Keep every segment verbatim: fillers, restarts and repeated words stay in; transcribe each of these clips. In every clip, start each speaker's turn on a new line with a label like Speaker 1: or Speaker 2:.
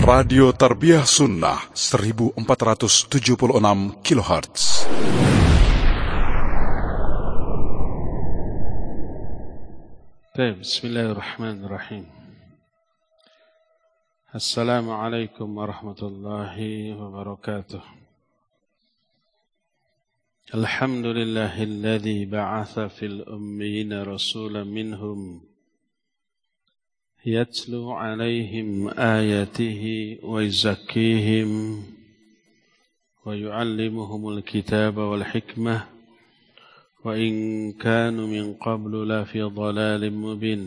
Speaker 1: Radio Tarbiyah Sunnah seribu empat ratus tujuh puluh enam kilohertz.
Speaker 2: Bismillahirrahmanirrahim. Assalamualaikum warahmatullahi wabarakatuh. Alhamdulillahilladzi ba'atha fil ummiyina rasulan minhum يتلو عليهم آياته ويزكيهم ويعلمهم الكتاب والحكمة وإن كانوا من قبل لفي ضلال مبين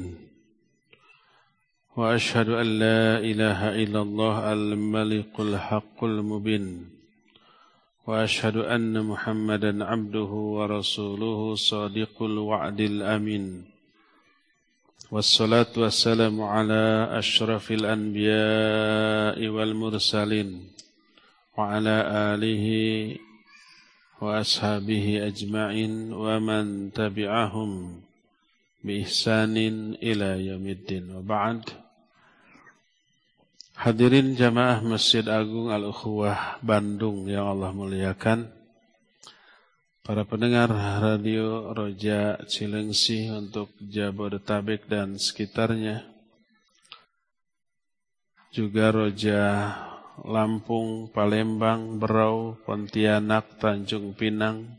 Speaker 2: وأشهد أن لا إله إلا الله الملك الحق المبين وأشهد أن محمدا عبده ورسوله صادق الوعد الأمين والصلاة والسلام على أشرف الأنبياء والمرسلين وعلى آله وأصحابه أجمعين ومن تبعهم بإحسان إلى يوم الدين وبعد. Hadirin jamaah Masjid Agung Al-Ukhuwah Bandung yang Allah muliakan, para pendengar radio Roja Cilengsi untuk Jabodetabek dan sekitarnya, juga Roja Lampung, Palembang, Berau, Pontianak, Tanjung Pinang,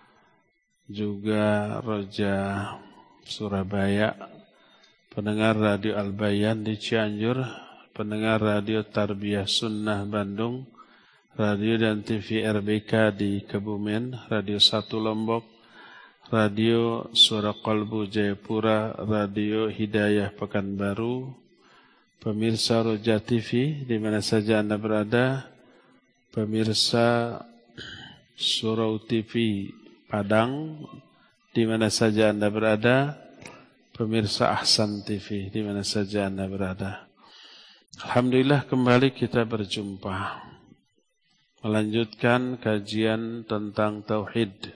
Speaker 2: juga Roja Surabaya, pendengar radio Al-Bayan di Cianjur, pendengar radio Tarbiyah Sunnah Bandung, radio dan T V R B K di Kebumen, Radio satu Lombok, Radio Suara Qalbu Jayapura, Radio Hidayah Pekanbaru, pemirsa Roja T V di mana saja Anda berada, pemirsa Surau T V Padang di mana saja Anda berada, pemirsa Ahsan T V di mana saja Anda berada. Alhamdulillah kembali kita berjumpa melanjutkan kajian tentang tauhid.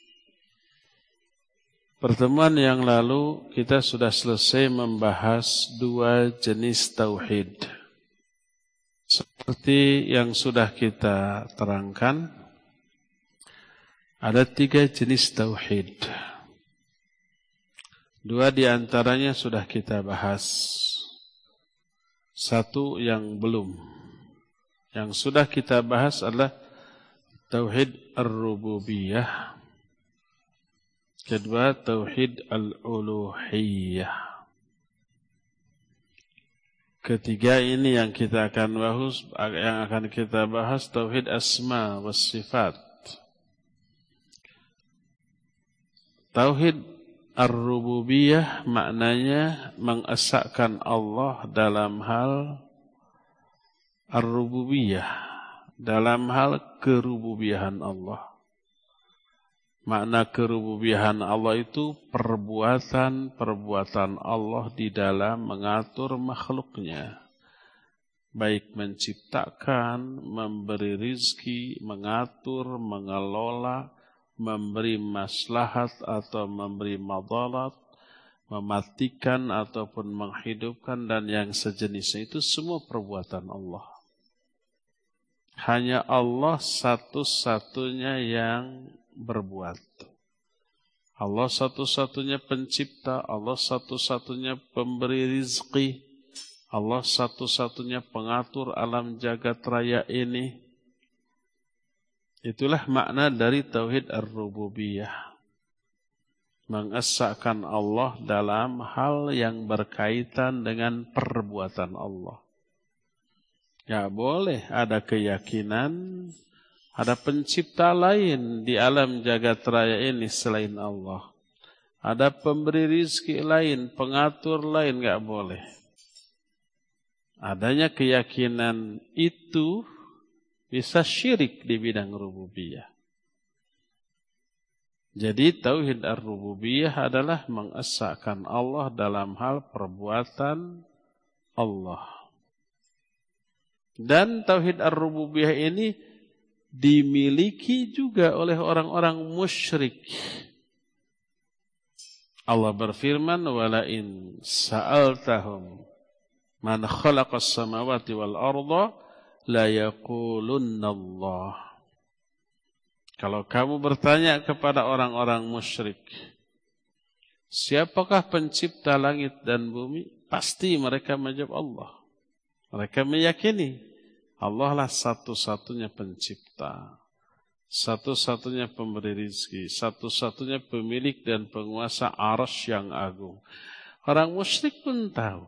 Speaker 2: Pertemuan yang lalu kita sudah selesai membahas dua jenis tauhid. Seperti yang sudah kita terangkan, ada tiga jenis tauhid. Dua di antaranya sudah kita bahas. Satu yang belum. Yang sudah kita bahas adalah Tauhid Ar-Rububiyah. Kedua, Tauhid Al-Uluhiyah. Ketiga ini yang kita akan bahas, yang akan kita bahas Tauhid Asma wa Sifat. Tauhid Ar-Rububiyah maknanya mengesahkan Allah dalam hal Ar-Rububiyah, dalam hal kerububiyahan Allah. Makna kerububiyahan Allah itu perbuatan-perbuatan Allah di dalam mengatur makhluknya. Baik menciptakan, memberi rizki, mengatur, mengelola, memberi maslahat atau memberi madarat, mematikan ataupun menghidupkan dan yang sejenisnya, itu semua perbuatan Allah. Hanya Allah satu-satunya yang berbuat. Allah satu-satunya pencipta, Allah satu-satunya pemberi rizki, Allah satu-satunya pengatur alam jagat raya ini. Itulah makna dari Tauhid Ar-Rububiyah. Mengesahkan Allah dalam hal yang berkaitan dengan perbuatan Allah. Ya boleh ada keyakinan, ada pencipta lain di alam jagat raya ini selain Allah. Ada pemberi rizki lain, pengatur lain, enggak boleh. Adanya keyakinan itu bisa syirik di bidang rububiyah. Jadi Tauhid Ar-Rububiyah adalah mengesahkan Allah dalam hal perbuatan Allah. Dan Tauhid Ar-Rububiyah ini dimiliki juga oleh orang-orang musyrik. Allah berfirman, "Wala in sa'altahum Man khalaqas samawati wal arda la yaqulunna Allah. Kalau kamu bertanya kepada orang-orang musyrik, siapakah pencipta langit dan bumi? Pasti mereka menjawab Allah. Mereka meyakini Allah lah satu-satunya pencipta, satu-satunya pemberi rizki, satu-satunya pemilik dan penguasa arsy yang agung. Orang musyrik pun tahu.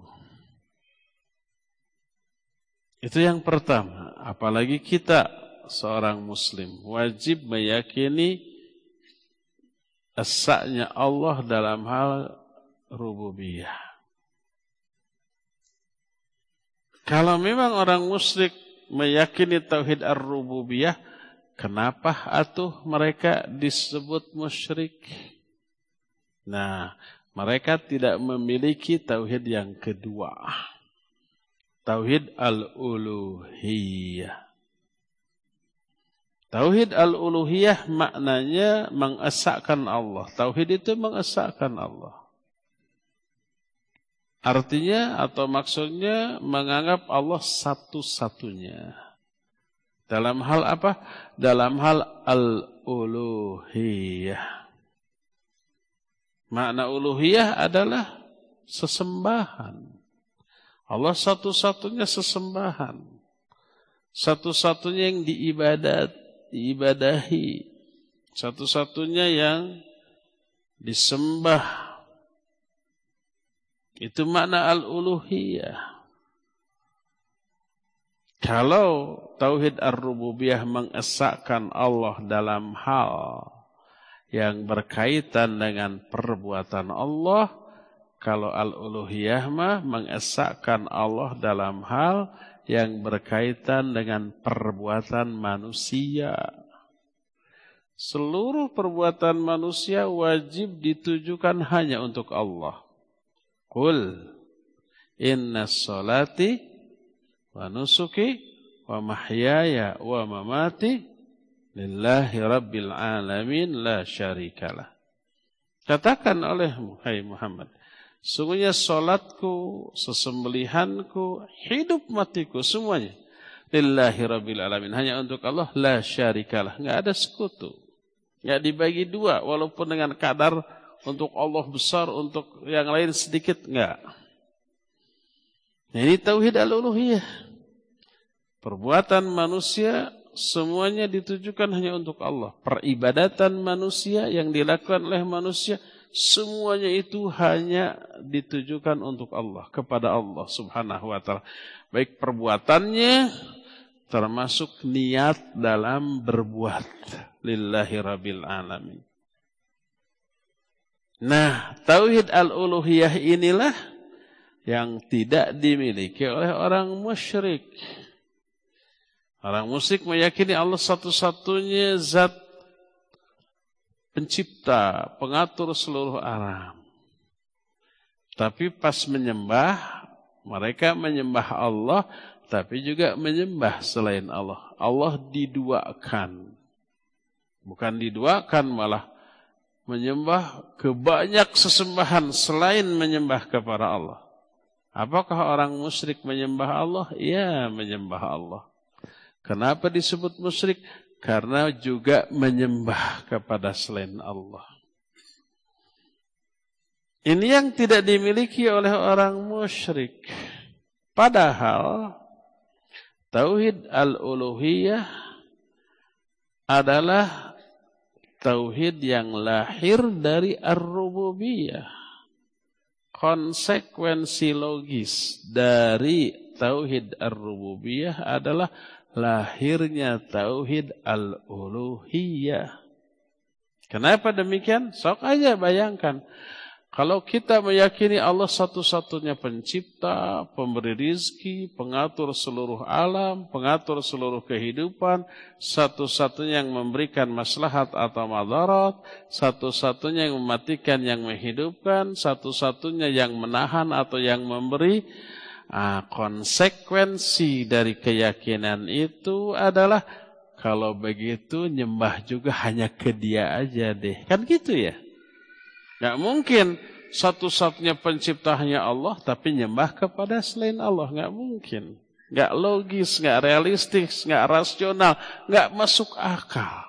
Speaker 2: Itu yang pertama. Apalagi kita seorang muslim wajib meyakini esa-nya Allah dalam hal rububiyah. Kalau memang orang musyrik meyakini tauhid ar-rububiyah, kenapa atuh mereka disebut musyrik? Nah, mereka tidak memiliki tauhid yang kedua. Tauhid al-uluhiyah. Tauhid al-uluhiyah maknanya mengesahkan Allah. Tauhid itu mengesahkan Allah. Artinya atau maksudnya menganggap Allah satu-satunya. Dalam hal apa? Dalam hal al-uluhiyah. Makna uluhiyah adalah sesembahan. Allah satu-satunya sesembahan. Satu-satunya yang diibadat, diibadahi. Satu-satunya yang disembah. Itu makna al-uluhiyah. Kalau tauhid ar-rububiyah mengesahkan Allah dalam hal yang berkaitan dengan perbuatan Allah, kalau al-uluhiyah mah mengesahkan Allah dalam hal yang berkaitan dengan perbuatan manusia. Seluruh perbuatan manusia wajib ditujukan hanya untuk Allah. Qul inna sholati wa nusuki wa mahyaya wa mamati lillahi rabbil alamin la syarikalah. Katakan olehmu, hai Muhammad, sungguhnya salatku, sesembelihanku, hidup matiku semuanya lillahi rabbil alamin, hanya untuk Allah, la syarikalah, enggak ada sekutu. Enggak dibagi dua walaupun dengan kadar untuk Allah besar, untuk yang lain sedikit, enggak. Ini tauhid al-uluhiyah. Perbuatan manusia semuanya ditujukan hanya untuk Allah. Peribadatan manusia yang dilakukan oleh manusia semuanya itu hanya ditujukan untuk Allah, kepada Allah Subhanahu wa taala. Baik perbuatannya termasuk niat dalam berbuat. Lillahi rabbil alamin. Nah, tauhid al-uluhiyah inilah yang tidak dimiliki oleh orang musyrik. Orang musyrik meyakini Allah satu-satunya zat pencipta, pengatur seluruh alam. Tapi pas menyembah, mereka menyembah Allah, tapi juga menyembah selain Allah. Allah diduakan. Bukan diduakan, malah menyembah ke banyak sesembahan selain menyembah kepada Allah. Apakah orang musyrik menyembah Allah? Ya, menyembah Allah. Kenapa disebut musyrik? Karena juga menyembah kepada selain Allah. Ini yang tidak dimiliki oleh orang musyrik. Padahal tauhid al-uluhiyah adalah tauhid yang lahir dari ar-rububiyah. Konsekuensi logis dari tauhid ar-rububiyah adalah lahirnya tauhid al-uluhiyah. Kenapa demikian? Sok aja bayangkan. Kalau kita meyakini Allah satu-satunya pencipta, pemberi rizki, pengatur seluruh alam, pengatur seluruh kehidupan, satu-satunya yang memberikan maslahat atau madarat, satu-satunya yang mematikan, yang menghidupkan, satu-satunya yang menahan atau yang memberi, nah, konsekuensi dari keyakinan itu adalah kalau begitu nyembah juga hanya ke Dia aja deh. Kan gitu ya? Nggak mungkin satu-satunya penciptanya Allah, tapi nyembah kepada selain Allah. Nggak mungkin. Nggak logis, nggak realistis, nggak rasional, nggak masuk akal.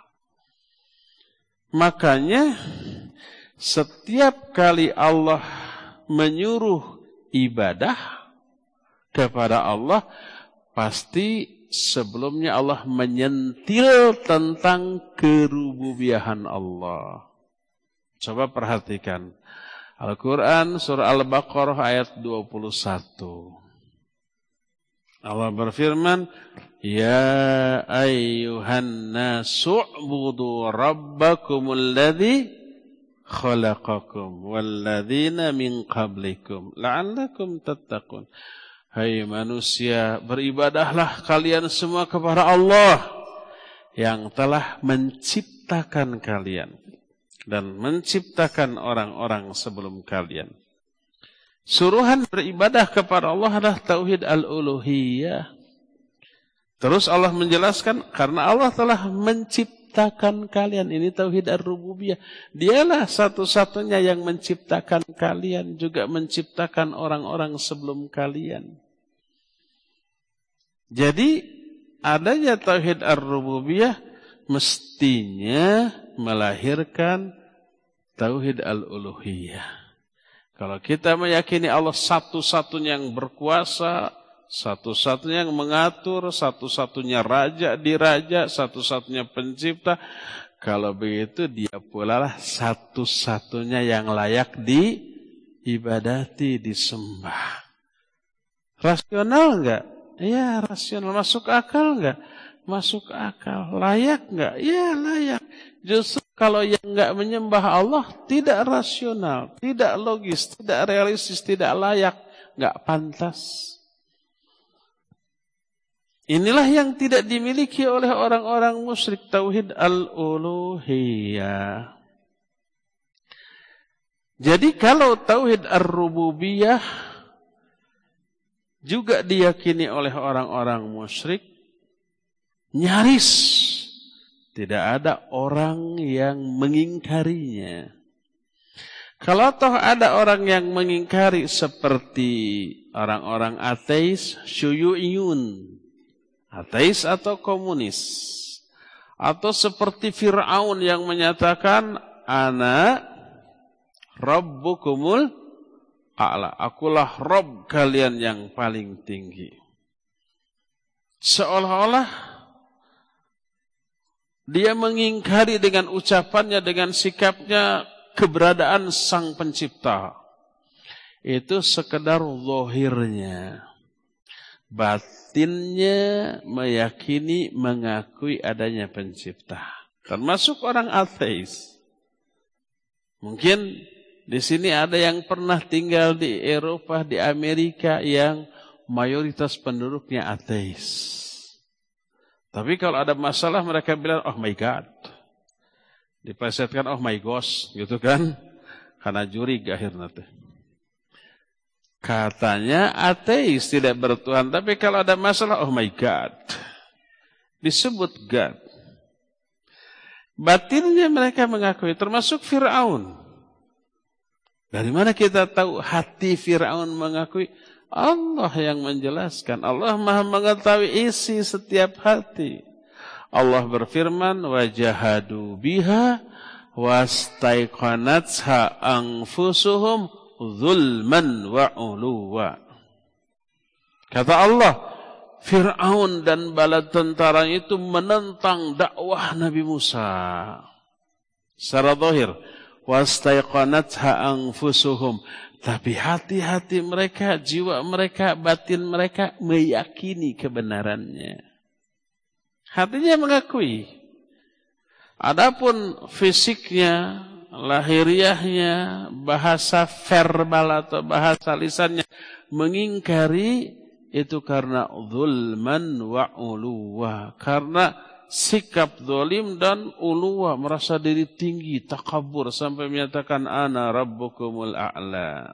Speaker 2: Makanya setiap kali Allah menyuruh ibadah kepada Allah, pasti sebelumnya Allah menyentil tentang kerububiahan Allah. Coba perhatikan Al-Quran surah Al-Baqarah ayat dua puluh satu. Allah berfirman, Ya ayyuhan nasu'budu rabbakumul ladzi khalaqakum walladzina min qablikum la'allakum tattaqun. Hai manusia, beribadahlah kalian semua kepada Allah yang telah menciptakan kalian dan menciptakan orang-orang sebelum kalian. Suruhan beribadah kepada Allah adalah tauhid al-uluhiyah. Terus Allah menjelaskan, karena Allah telah menciptakan kalian. Ini tauhid ar-rububiyah. Dialah satu-satunya yang menciptakan kalian, juga menciptakan orang-orang sebelum kalian. Jadi, adanya tauhid ar-rububiyah mestinya melahirkan tauhid al-uluhiyah. Kalau kita meyakini Allah satu-satunya yang berkuasa, satu-satunya yang mengatur, satu-satunya raja di raja, satu-satunya pencipta, kalau begitu dia pula lah satu-satunya yang layak diibadati, disembah. Rasional enggak? Ya, rasional. Masuk akal enggak? Masuk akal. Layak enggak? Ya, layak. Justru kalau yang enggak menyembah Allah tidak rasional, tidak logis, tidak realistis, tidak layak, enggak pantas. Inilah yang tidak dimiliki oleh orang-orang musyrik, tauhid al-uluhiyah. Jadi kalau tauhid ar-rububiyah juga diyakini oleh orang-orang musyrik, nyaris tidak ada orang yang mengingkarinya. Kalau toh ada orang yang mengingkari seperti orang-orang ateis, syuyu'iyun, ateis atau komunis, atau seperti Fir'aun yang menyatakan ana rabbukumul a'la, akulah Rabb kalian yang paling tinggi. Seolah-olah dia mengingkari dengan ucapannya, dengan sikapnya keberadaan sang pencipta. Itu sekedar zahirnya. Batinnya meyakini, mengakui adanya pencipta. Termasuk orang ateis. Mungkin di sini ada yang pernah tinggal di Eropa, di Amerika yang mayoritas penduduknya ateis. Tapi kalau ada masalah mereka bilang, oh my God. Dipesetkan, oh my gosh, gitu kan. Karena jurig akhirnya tuh. Katanya ateis, tidak bertuhan. Tapi kalau ada masalah, oh my God. Disebut God. Batinnya mereka mengakui, termasuk Fir'aun. Dari mana kita tahu hati Fir'aun mengakui? Allah yang menjelaskan. Allah Maha mengetahui isi setiap hati. Allah berfirman, wajahadu biha wastaiqanatha anfusuhum zulman wa uluwa. Kata Allah, Fir'aun dan bala tentara itu menentang dakwah Nabi Musa. Secara zahir, wastaiqanatha anfusuhum. Tapi hati-hati mereka, jiwa mereka, batin mereka meyakini kebenarannya. Hatinya mengakui. Adapun fisiknya, lahiriahnya, bahasa verbal atau bahasa lisannya mengingkari, itu karena zulman wa uluwa. Karena sikap zalim dan uluwa, merasa diri tinggi, takabur sampai menyatakan ana rabbukumul a'la.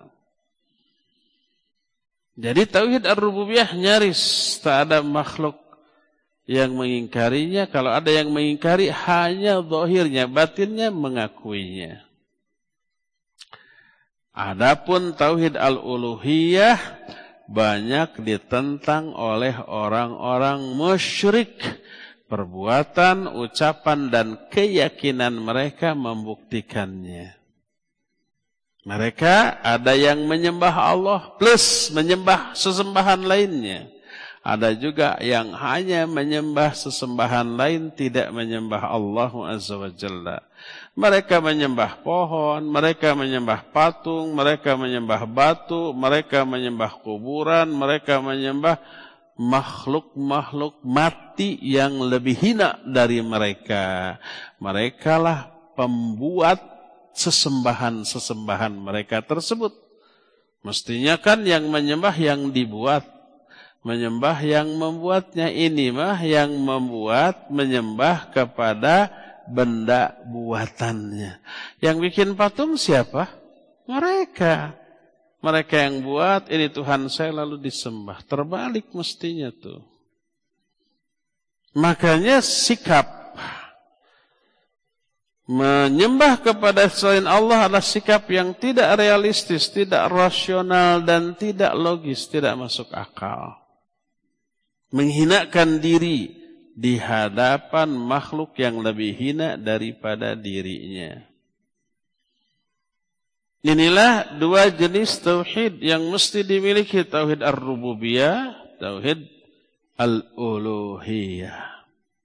Speaker 2: Jadi tauhid ar-rububiyah nyaris tak ada makhluk yang mengingkarinya. Kalau ada yang mengingkari hanya zahirnya, batinnya mengakuinya. Adapun tauhid al-uluhiyah banyak ditentang oleh orang-orang musyrik. Perbuatan, ucapan, dan keyakinan mereka membuktikannya. Mereka ada yang menyembah Allah plus menyembah sesembahan lainnya. Ada juga yang hanya menyembah sesembahan lain, tidak menyembah Allah Azza wa Jalla. Mereka menyembah pohon, mereka menyembah patung, mereka menyembah batu, mereka menyembah kuburan, mereka menyembah makhluk-makhluk mati yang lebih hina dari mereka. Merekalah pembuat sesembahan-sesembahan mereka tersebut. Mestinya kan yang menyembah yang dibuat, menyembah yang membuatnya. Ini mah yang membuat menyembah kepada benda buatannya. Yang bikin patung siapa? Mereka. Mereka yang buat, ini Tuhan saya, lalu disembah. Terbalik mestinya tuh. Makanya sikap menyembah kepada selain Allah adalah sikap yang tidak realistis, tidak rasional, dan tidak logis, tidak masuk akal. Menghinakan diri di hadapan makhluk yang lebih hina daripada dirinya. Inilah dua jenis tauhid yang mesti dimiliki, tauhid ar-rububiyah, tauhid al-uluhiyah.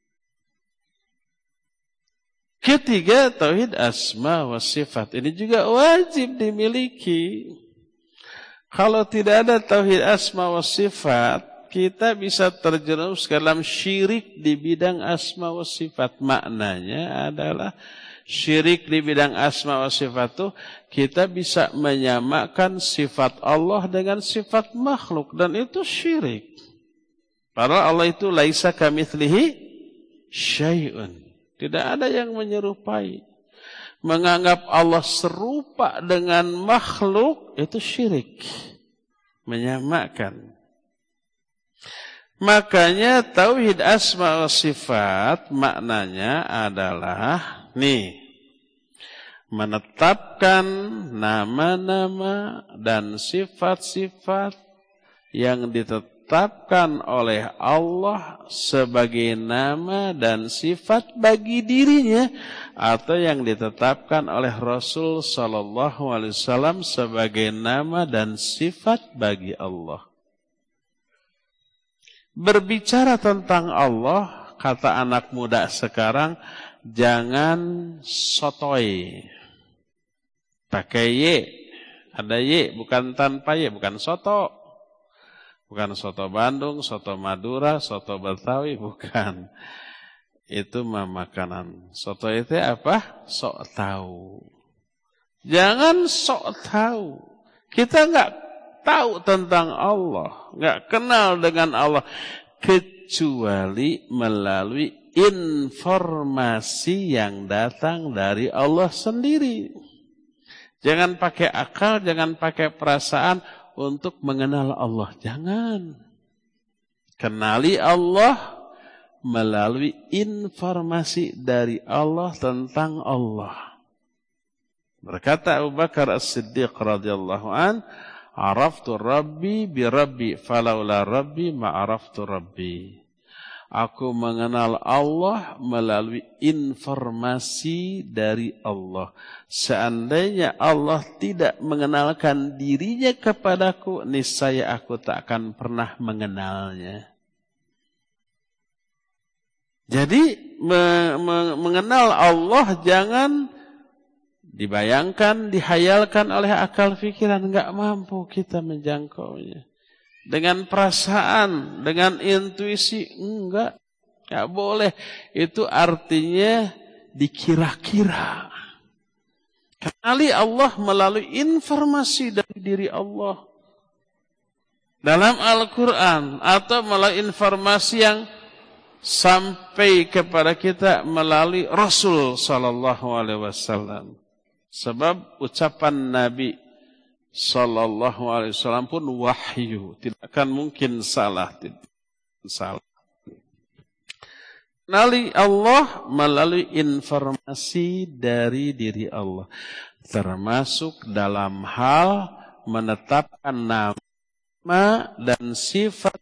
Speaker 2: Ketiga, tauhid asma wa sifat. Ini juga wajib dimiliki. Kalau tidak ada tauhid asma wa sifat, kita bisa terjerumus dalam syirik di bidang asma wa sifat. Maknanya adalah syirik di bidang asma wa sifat itu kita bisa menyamakan sifat Allah dengan sifat makhluk, dan itu syirik. Padahal Allah itu laisa kamitslihi syai'un. Tidak ada yang menyerupai. Menganggap Allah serupa dengan makhluk itu syirik. Menyamakan. Makanya tauhid asma wa sifat maknanya adalah nih, menetapkan nama-nama dan sifat-sifat yang ditetapkan oleh Allah sebagai nama dan sifat bagi dirinya, atau yang ditetapkan oleh Rasul sallallahu alaihi wasallam sebagai nama dan sifat bagi Allah. Berbicara tentang Allah, kata anak muda sekarang, jangan sotoy. Pakai ye, ada ye, bukan tanpa ye, bukan soto. Bukan soto Bandung, soto Madura, soto Betawi, bukan. Itu mah makanan. Soto itu apa? Sok tahu. Jangan sok tahu. Kita enggak tahu tentang Allah, enggak kenal dengan Allah, kecuali melalui informasi yang datang dari Allah sendiri. Jangan pakai akal, jangan pakai perasaan untuk mengenal Allah. Jangan. Kenali Allah melalui informasi dari Allah tentang Allah. Berkata Abu Bakar As-Siddiq radhiyallahu an, "Araftu Rabbi bi Rabbi, falaula Rabbi ma araftu Rabbi." Aku mengenal Allah melalui informasi dari Allah. Seandainya Allah tidak mengenalkan dirinya kepadaku, niscaya aku tak akan pernah mengenalnya. Jadi me- me- mengenal Allah jangan dibayangkan, dihayalkan oleh akal pikiran, enggak mampu kita menjangkaunya. Dengan perasaan, dengan intuisi, enggak. Enggak boleh. Itu artinya dikira-kira. Kenali Allah melalui informasi dari diri Allah. Dalam Al-Quran, atau melalui informasi yang sampai kepada kita melalui Rasul sallallahu alaihi wasallam. Sebab ucapan Nabi sallallahu alaihi wasallam pun wahyu, tidak akan mungkin salah, tidak salah. Kenali Allah melalui informasi dari diri Allah. termasuk dalam hal menetapkan nama dan sifat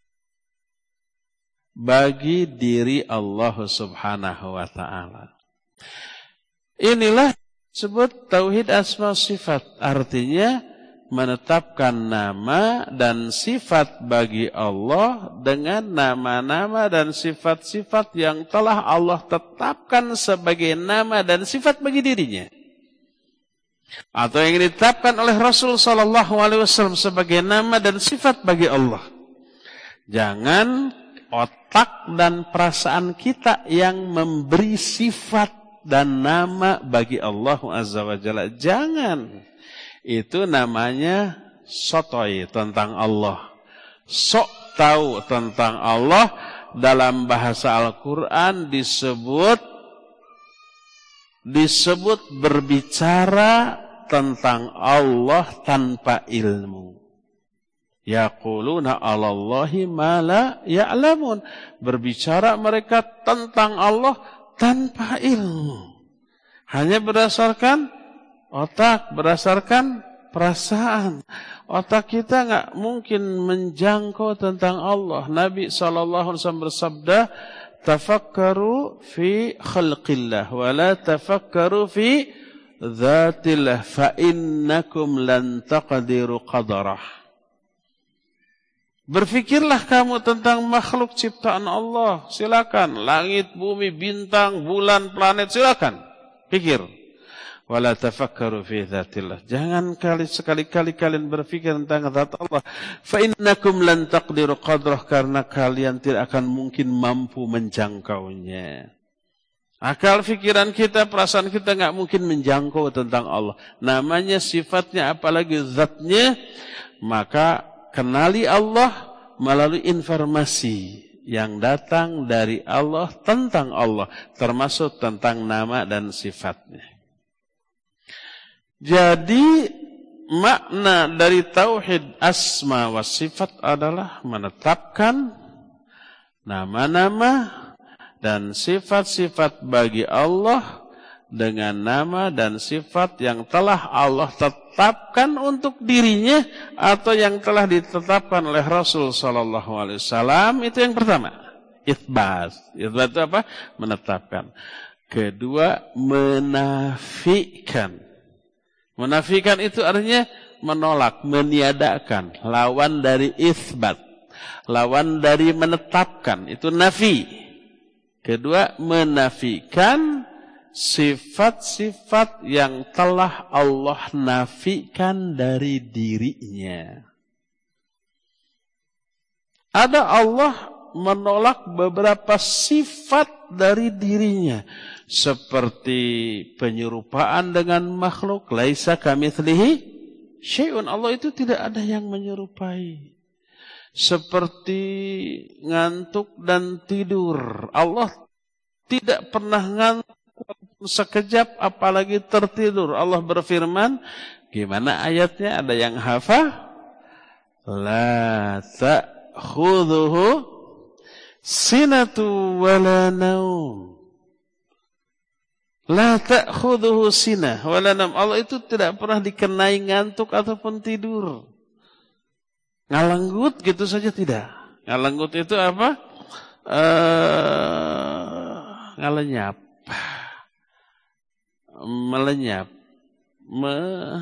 Speaker 2: bagi diri Allah Subhanahu wa ta'ala. Inilah disebut tauhid asma sifat, artinya menetapkan nama dan sifat bagi Allah dengan nama-nama dan sifat-sifat yang telah Allah tetapkan sebagai nama dan sifat bagi dirinya, atau yang ditetapkan oleh Rasul sallallahu alaihi wasallam sebagai nama dan sifat bagi Allah. Jangan otak dan perasaan kita yang memberi sifat dan nama bagi Allah azza wa jalla. Jangan. Itu namanya sotoi tentang Allah. Sok tahu tentang Allah. Dalam bahasa Al-Quran disebut disebut berbicara tentang Allah tanpa ilmu. Yaquluna 'alallahi ma la ya'lamun. Berbicara mereka tentang Allah tanpa ilmu. Hanya berdasarkan otak, berdasarkan perasaan. Otak kita enggak mungkin menjangkau tentang Allah. Nabi sallallahu alaihi wasallam bersabda, "Tafakkaru fi khalqillah wa la tafakkaru fi dzatillah fa innakum lan taqdiru qadarah." Berfikirlah kamu tentang makhluk ciptaan Allah. Silakan, langit, bumi, bintang, bulan, planet, silakan. Pikir. Wala tafakkaru fi dzatillah. Jangan kali sekali-kali kalian berfikir tentang zat Allah. Fa innakum lan taqdiru qadrah, karena kalian tidak akan mungkin mampu menjangkaunya. Akal pikiran kita, perasaan kita enggak mungkin menjangkau tentang Allah. Namanya, sifatnya, apalagi zatnya. Maka kenali Allah melalui informasi yang datang dari Allah tentang Allah, termasuk tentang nama dan sifatnya. Jadi makna dari tauhid asma wa sifat adalah menetapkan nama-nama dan sifat-sifat bagi Allah dengan nama dan sifat yang telah Allah tetapkan untuk dirinya atau yang telah ditetapkan oleh Rasul sallallahu alaihi wasallam. Itu yang pertama, itsbat. Itsbat itu apa? Menetapkan. Kedua, menafikan. Menafikan itu artinya menolak, meniadakan. Lawan dari itsbat, lawan dari menetapkan, itu nafi. Kedua, menafikan sifat-sifat yang telah Allah nafikan dari dirinya. Ada Allah menolak beberapa sifat dari dirinya, seperti penyerupaan dengan makhluk. Laisa kamitslihi syai'un. Allah itu tidak ada yang menyerupai. Seperti ngantuk dan tidur. Allah tidak pernah ngantuk sekejap, apalagi tertidur. Allah berfirman, gimana ayatnya? Ada yang hafal? La ta'khudhuhu sinatu wala naum. La ta'khudhuhu sinah wala naum. Allah itu tidak pernah dikenai ngantuk ataupun tidur. Ngalanggut gitu saja tidak. Ngalanggut itu apa? Uh, ngalenyap. Melenyap, me,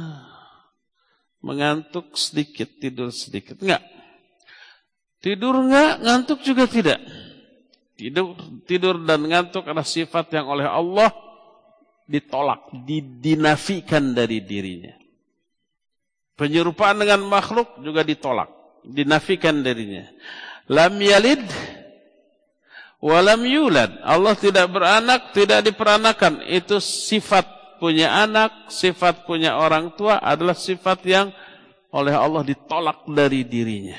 Speaker 2: mengantuk sedikit, tidur sedikit. Enggak. Tidur enggak, ngantuk juga tidak. Tidur, tidur dan ngantuk adalah sifat yang oleh Allah ditolak, dinafikan dari dirinya. Penyerupaan dengan makhluk juga ditolak, dinafikan darinya. Lam yalid walam yulad. Allah tidak beranak, tidak diperanakan. Itu sifat punya anak, sifat punya orang tua adalah sifat yang oleh Allah ditolak dari dirinya.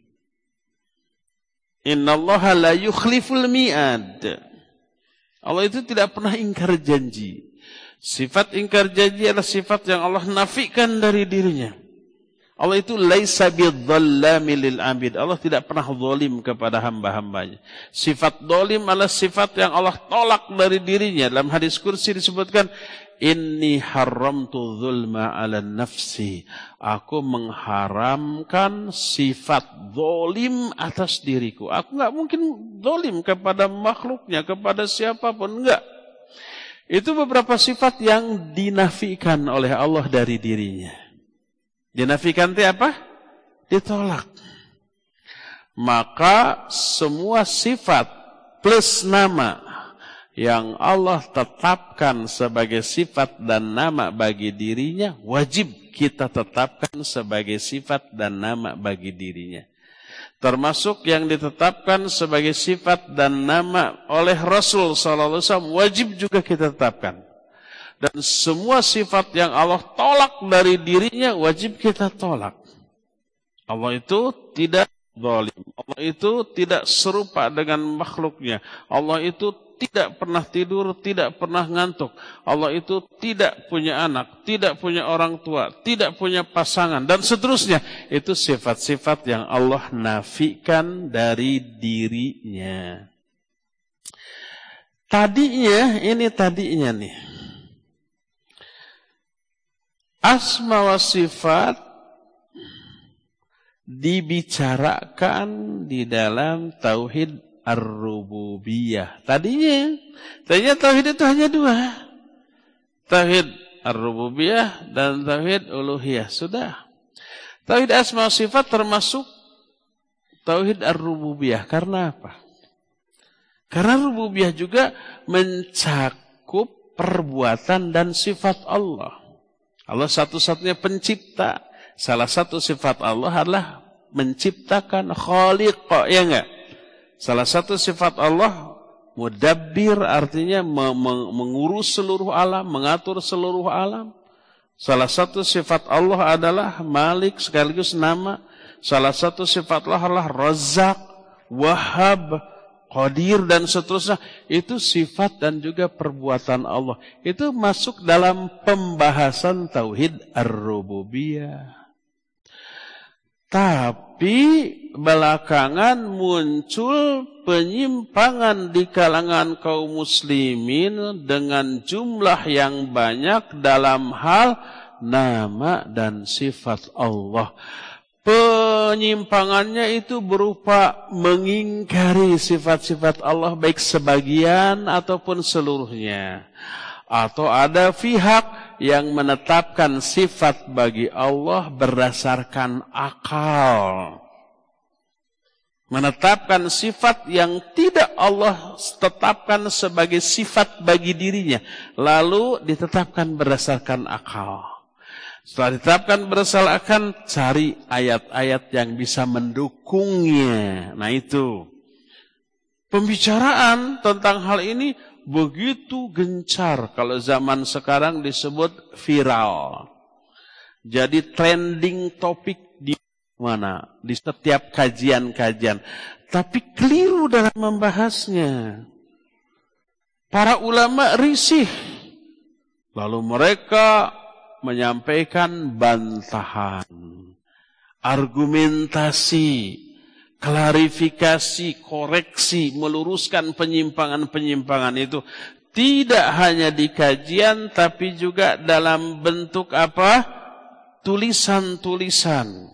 Speaker 2: Innallaha la yukhliful mi'ad. Allah itu tidak pernah ingkar janji. Sifat ingkar janji adalah sifat yang Allah nafikan dari dirinya. Allah itu laisa bidzallami lil abid. Allah tidak pernah zalim kepada hamba-hambanya. Sifat zalim adalah sifat yang Allah tolak dari dirinya. Dalam hadis kursi disebutkan, inni haramtu zulma ala nafsi. Aku mengharamkan sifat zalim atas diriku. Aku enggak mungkin zalim kepada makhluknya, kepada siapapun, enggak. Itu beberapa sifat yang dinafikan oleh Allah dari dirinya. Dinafikan itu apa? Ditolak. Maka semua sifat plus nama yang Allah tetapkan sebagai sifat dan nama bagi dirinya, wajib kita tetapkan sebagai sifat dan nama bagi dirinya. Termasuk yang ditetapkan sebagai sifat dan nama oleh Rasul sallallahu alaihi wasallam, wajib juga kita tetapkan. Dan semua sifat yang Allah tolak dari dirinya, wajib kita tolak. Allah itu tidak zalim. Allah itu tidak serupa dengan makhluknya. Allah itu tidak pernah tidur, tidak pernah ngantuk. Allah itu tidak punya anak, tidak punya orang tua, tidak punya pasangan, dan seterusnya. Itu sifat-sifat yang Allah nafikan dari dirinya. Tadinya, ini tadinya nih. Asma wa sifat dibicarakan di dalam tauhid ar-rububiyah. Tadinya, tadinya tauhid itu hanya dua. Tauhid ar-rububiyah dan tauhid uluhiyah. Sudah. Tauhid asma wa sifat termasuk tauhid ar-rububiyah. Karena apa? Karena rububiyah juga mencakup perbuatan dan sifat Allah. Allah satu-satunya pencipta. Salah satu sifat Allah adalah menciptakan, khaliq, ya enggak? Salah satu sifat Allah mudabbir, artinya mengurus seluruh alam, mengatur seluruh alam. Salah satu sifat Allah adalah malik, sekaligus nama. Salah satu sifat Allah adalah razzaq, wahhab, qadir, dan seterusnya. Itu sifat dan juga perbuatan Allah. Itu masuk dalam pembahasan tauhid ar-rububiyah. Tapi belakangan muncul penyimpangan di kalangan kaum muslimin dengan jumlah yang banyak dalam hal nama dan sifat Allah. Penyimpangannya itu berupa mengingkari sifat-sifat Allah, baik sebagian ataupun seluruhnya. Atau ada pihak yang menetapkan sifat bagi Allah berdasarkan akal. Menetapkan sifat yang tidak Allah tetapkan sebagai sifat bagi dirinya, lalu ditetapkan berdasarkan akal. Setelah ditetapkan berdasarkan, cari ayat-ayat yang bisa mendukungnya. Nah itu. Pembicaraan tentang hal ini begitu gencar. Kalau zaman sekarang disebut viral. Jadi trending topik di mana? Di setiap kajian-kajian. Tapi keliru dalam membahasnya. Para ulama risih. Lalu mereka menyampaikan bantahan, argumentasi, klarifikasi, koreksi, meluruskan penyimpangan-penyimpangan itu. Tidak hanya di kajian, tapi juga dalam bentuk apa? Tulisan-tulisan.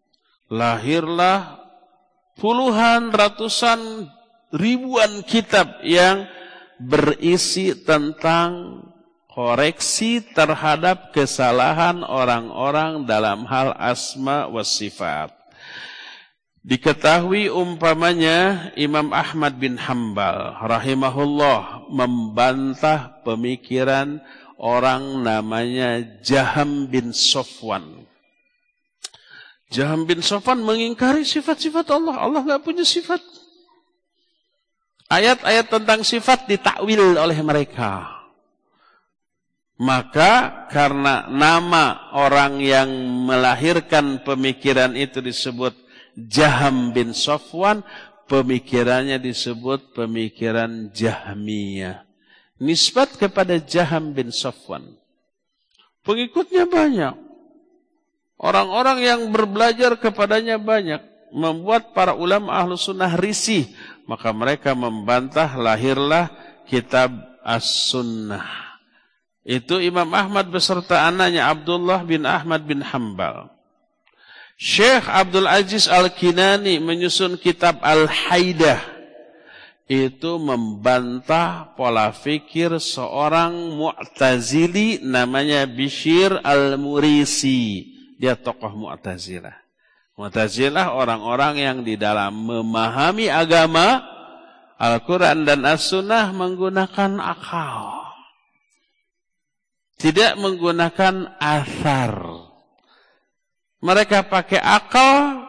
Speaker 2: Lahirlah puluhan, ratusan, ribuan kitab yang berisi tentang koreksi terhadap kesalahan orang-orang dalam hal asma wa sifat. Diketahui umpamanya Imam Ahmad bin Hanbal rahimahullah membantah pemikiran orang namanya Jaham bin Safwan. Jaham bin Safwan mengingkari sifat-sifat Allah. Allah enggak punya sifat. Ayat-ayat tentang sifat ditakwil oleh mereka. Maka karena nama orang yang melahirkan pemikiran itu disebut Jaham bin Safwan, pemikirannya disebut pemikiran Jahmiyah. Nisbat kepada Jaham bin Safwan. Pengikutnya banyak. Orang-orang yang berbelajar kepadanya banyak, membuat para ulama ahlu sunnah risih. Maka mereka membantah, lahirlah kitab As-Sunnah. Itu Imam Ahmad beserta anaknya Abdullah bin Ahmad bin Hanbal. Syekh Abdul Aziz Al-Kinani menyusun kitab Al-Haidah. Itu membantah pola fikir seorang Mu'tazili namanya Bishr Al-Murisi. Dia tokoh Mu'tazilah. Mu'tazilah orang-orang yang di dalam memahami agama Al-Quran dan As-Sunnah menggunakan akal. Tidak menggunakan athar. Mereka pakai akal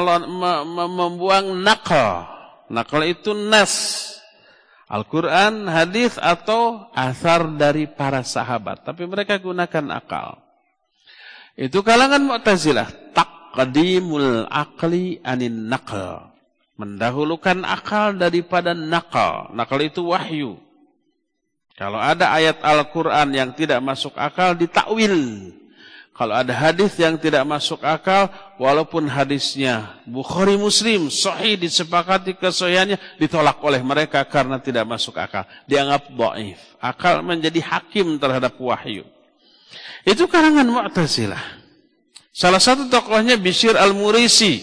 Speaker 2: membuang nakal. Nakal itu nas. Al-Quran, hadis atau athar dari para sahabat. Tapi mereka gunakan akal. Itu kalangan Mu'tazilah. Taqdimul aqli anin naql. Mendahulukan akal daripada nakal. Nakal itu wahyu. Kalau ada ayat Al-Quran yang tidak masuk akal, ditakwil. Kalau ada hadis yang tidak masuk akal, walaupun hadisnya Bukhari Muslim, sahih disepakati kesahihannya, ditolak oleh mereka karena tidak masuk akal. Dianggap dhaif. Akal menjadi hakim terhadap wahyu. Itu kalangan Mu'tazilah. Salah satu tokohnya Bishr Al-Murisi.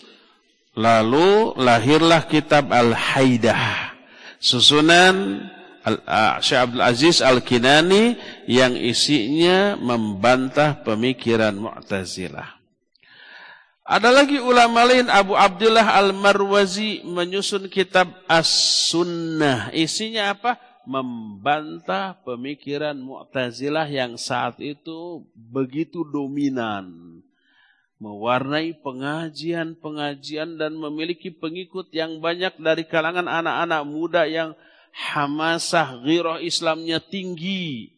Speaker 2: Lalu lahirlah kitab Al-Haidah. Susunan Syekh Abdul Aziz Al-Kinani yang isinya membantah pemikiran Mu'tazilah. Ada lagi ulama lain, Abu Abdullah Al-Marwazi menyusun kitab As-Sunnah. Isinya apa? Membantah pemikiran Mu'tazilah yang saat itu begitu dominan. Mewarnai pengajian-pengajian dan memiliki pengikut yang banyak dari kalangan anak-anak muda yang hamasah ghirah Islamnya tinggi.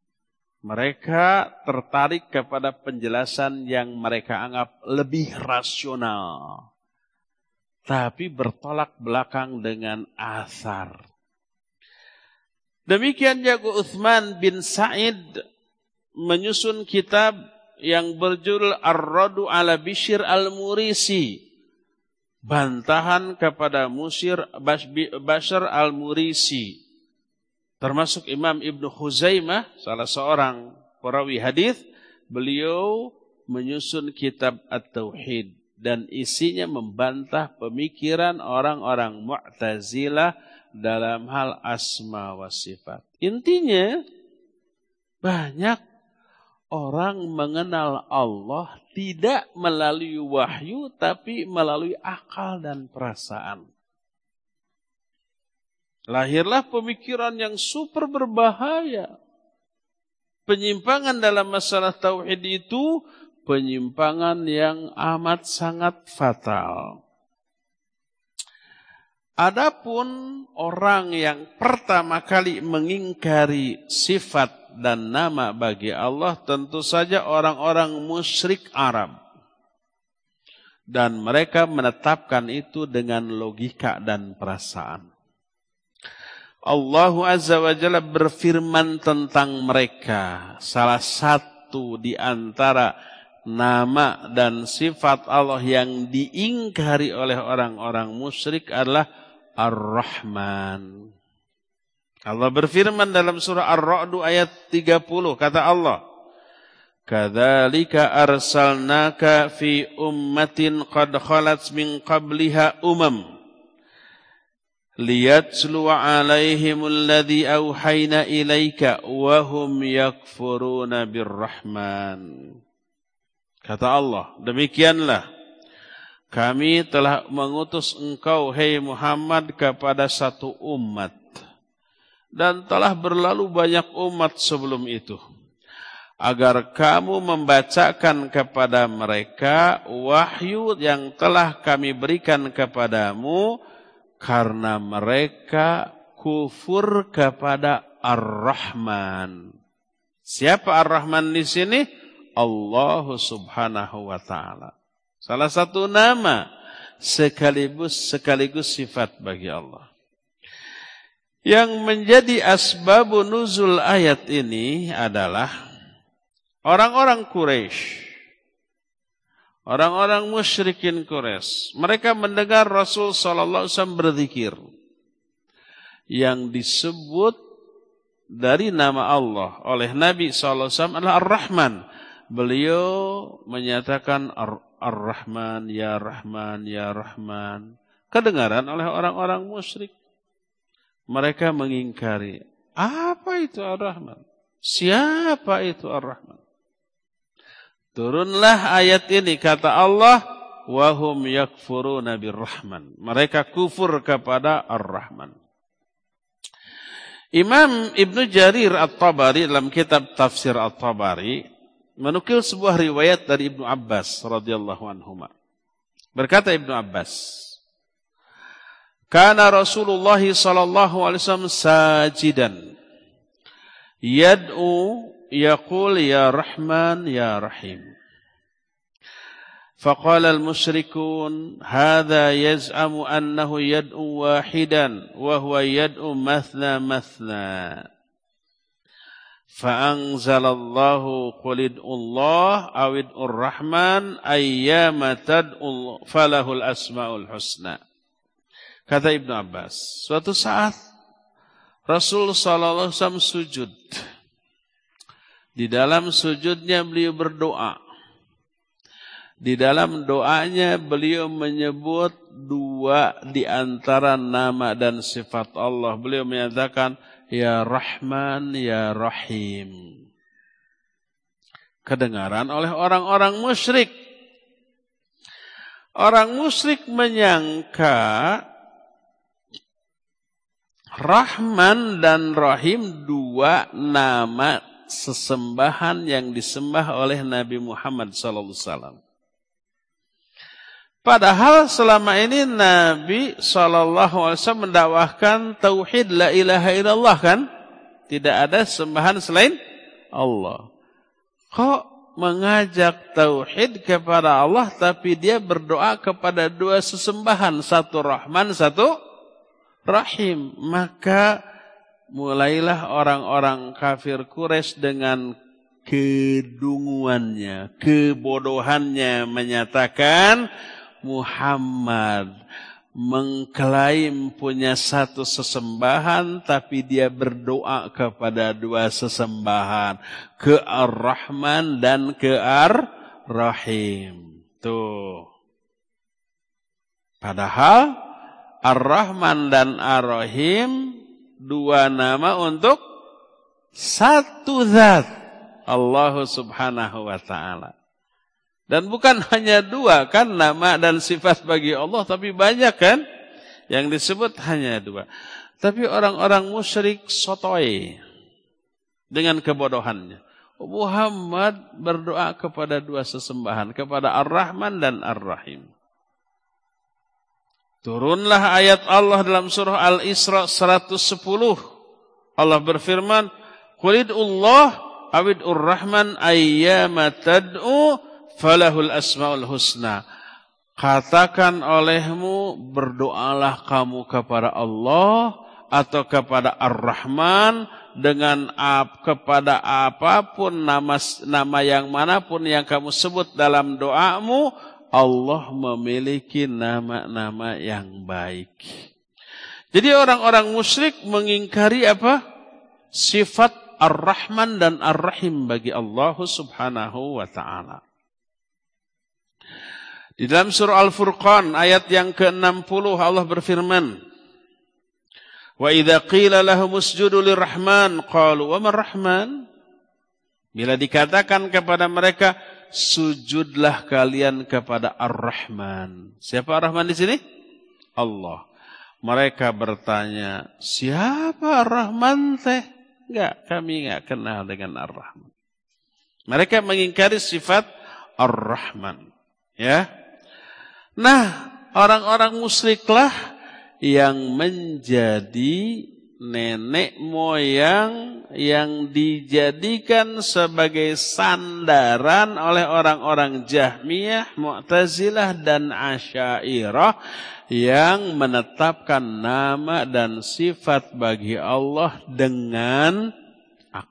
Speaker 2: Mereka tertarik kepada penjelasan yang mereka anggap lebih rasional. Tapi bertolak belakang dengan athar. Demikian juga Uthman bin Sa'id menyusun kitab yang berjudul Ar-Radu ala Bishr Al-Murisi. Bantahan kepada Musyir Bashr Al-Murisi. Termasuk Imam Ibnu Khuzaimah, salah seorang perawi hadis, beliau menyusun kitab At-Tauhid dan isinya membantah pemikiran orang-orang Mu'tazilah dalam hal asma wa sifat. Intinya banyak orang mengenal Allah tidak melalui wahyu tapi melalui akal dan perasaan. Lahirlah pemikiran yang super berbahaya. Penyimpangan dalam masalah tauhid itu penyimpangan yang amat sangat fatal. Adapun orang yang pertama kali mengingkari sifat dan nama bagi Allah tentu saja orang-orang musyrik Arab. Dan mereka menetapkan itu dengan logika dan perasaan. Allah Azza wa Jalla berfirman tentang mereka. Salah satu di antara nama dan sifat Allah yang diingkari oleh orang-orang musyrik adalah Ar-Rahman. Allah berfirman dalam surah Ar-Ra'd ayat tiga puluh, kata Allah, "Kadzalika arsalnaka fi ummatin qad khalat min qabliha umam liyatlu 'alaihimul ladzi auhayna ilaika wa hum yakfuruna birrahman." Kata Allah, demikianlah kami telah mengutus engkau, hai Muhammad, kepada satu umat. Dan telah berlalu banyak umat sebelum itu. Agar kamu membacakan kepada mereka wahyu yang telah kami berikan kepadamu. Karena mereka kufur kepada Ar-Rahman. Siapa Ar-Rahman di sini? Allah Subhanahu wa Ta'ala. Salah satu nama sekaligus sekaligus sifat bagi Allah. Yang menjadi asbabun nuzul ayat ini adalah orang-orang Quraisy orang-orang musyrikin Quraisy, mereka mendengar Rasul sallallahu alaihi wasallam berzikir yang disebut dari nama Allah oleh Nabi sallallahu alaihi wasallam adalah Ar-Rahman. Beliau menyatakan Ar-Rahman, ya Rahman, ya Rahman. Kedengaran oleh orang-orang musyrik. Mereka mengingkari. Apa itu Ar-Rahman? Siapa itu Ar-Rahman? Turunlah ayat ini, kata Allah, wahum yakfuruna bir-Rahman. Mereka kufur kepada Ar-Rahman. Imam Ibnu Jarir At-Tabari dalam kitab Tafsir At-Tabari menukil sebuah riwayat dari Ibnu Abbas radhiyallahu anhuma. Berkata Ibnu Abbas, kana Rasulullah sallallahu alaihi wasallam sajidan yad'u yaqul ya Rahman ya Rahim. فقال المشركون هذا يزعم أنه يدعو واحدا وهو يدعو مثنى مثنى فأنزل الله قل ادعوا الله أو ادعوا الرحمن أيما تدعوا فله الأسماء الحسنى. Kata Ibnu Abbas, suatu saat Rasul sallallahu alaihi wasallam sujud. Di dalam sujudnya beliau berdoa. Di dalam doanya beliau menyebut dua di antara nama dan sifat Allah. Beliau menyatakan ya Rahman, ya Rahim. Kedengaran oleh orang-orang musyrik. Orang musyrik menyangka Rahman dan Rahim dua nama sesembahan yang disembah oleh Nabi Muhammad sallallahu alaihi wasallam. Padahal selama ini Nabi sallallahu alaihi wasallam mendakwahkan tauhid la ilaha illallah kan? Tidak ada sembahan selain Allah. Kok mengajak tauhid kepada Allah tapi dia berdoa kepada dua sesembahan, satu Rahman, satu Rahim? Maka mulailah orang-orang kafir Quraisy dengan kedunguannya, kebodohannya menyatakan Muhammad mengklaim punya satu sesembahan tapi dia berdoa kepada dua sesembahan, ke Ar-Rahman dan ke Ar-Rahim. Tuh. Padahal Ar-Rahman dan Ar-Rahim dua nama untuk satu zat, Allah Subhanahu wa taala. Dan bukan hanya dua kan nama dan sifat bagi Allah, tapi banyak kan yang disebut hanya dua. Tapi orang-orang musyrik sotoy dengan kebodohannya. Muhammad berdoa kepada dua sesembahan, kepada Ar-Rahman dan Ar-Rahim. Turunlah ayat Allah dalam surah Al-Isra seratus sepuluh. Allah berfirman, "Qul id'ullah aw id'ur rahman ayyama tad'u falahul asmaul husna." Katakan olehmu, berdoalah kamu kepada Allah atau kepada Ar-Rahman dengan ap, kepada apapun nama nama yang manapun yang kamu sebut dalam doamu, Allah memiliki nama-nama yang baik. Jadi orang-orang musyrik mengingkari apa? Sifat Ar-Rahman dan Ar-Rahim bagi Allah Subhanahu wa taala. Di dalam surah Al-Furqan ayat yang ke enam puluh Allah berfirman, "Wa idza qila lahum usjudu lirrahman qalu wa man rahman?" Bila dikatakan kepada mereka, sujudlah kalian kepada Ar-Rahman. Siapa Ar-Rahman di sini? Allah. Mereka bertanya, siapa Ar-Rahman teh? Enggak, kami enggak kenal dengan Ar-Rahman. Mereka mengingkari sifat Ar-Rahman. Ya. Nah, orang-orang musyriklah yang menjadi nenek moyang yang dijadikan sebagai sandaran oleh orang-orang Jahmiyah, Mu'tazilah dan Asy'ariyah yang menetapkan nama dan sifat bagi Allah dengan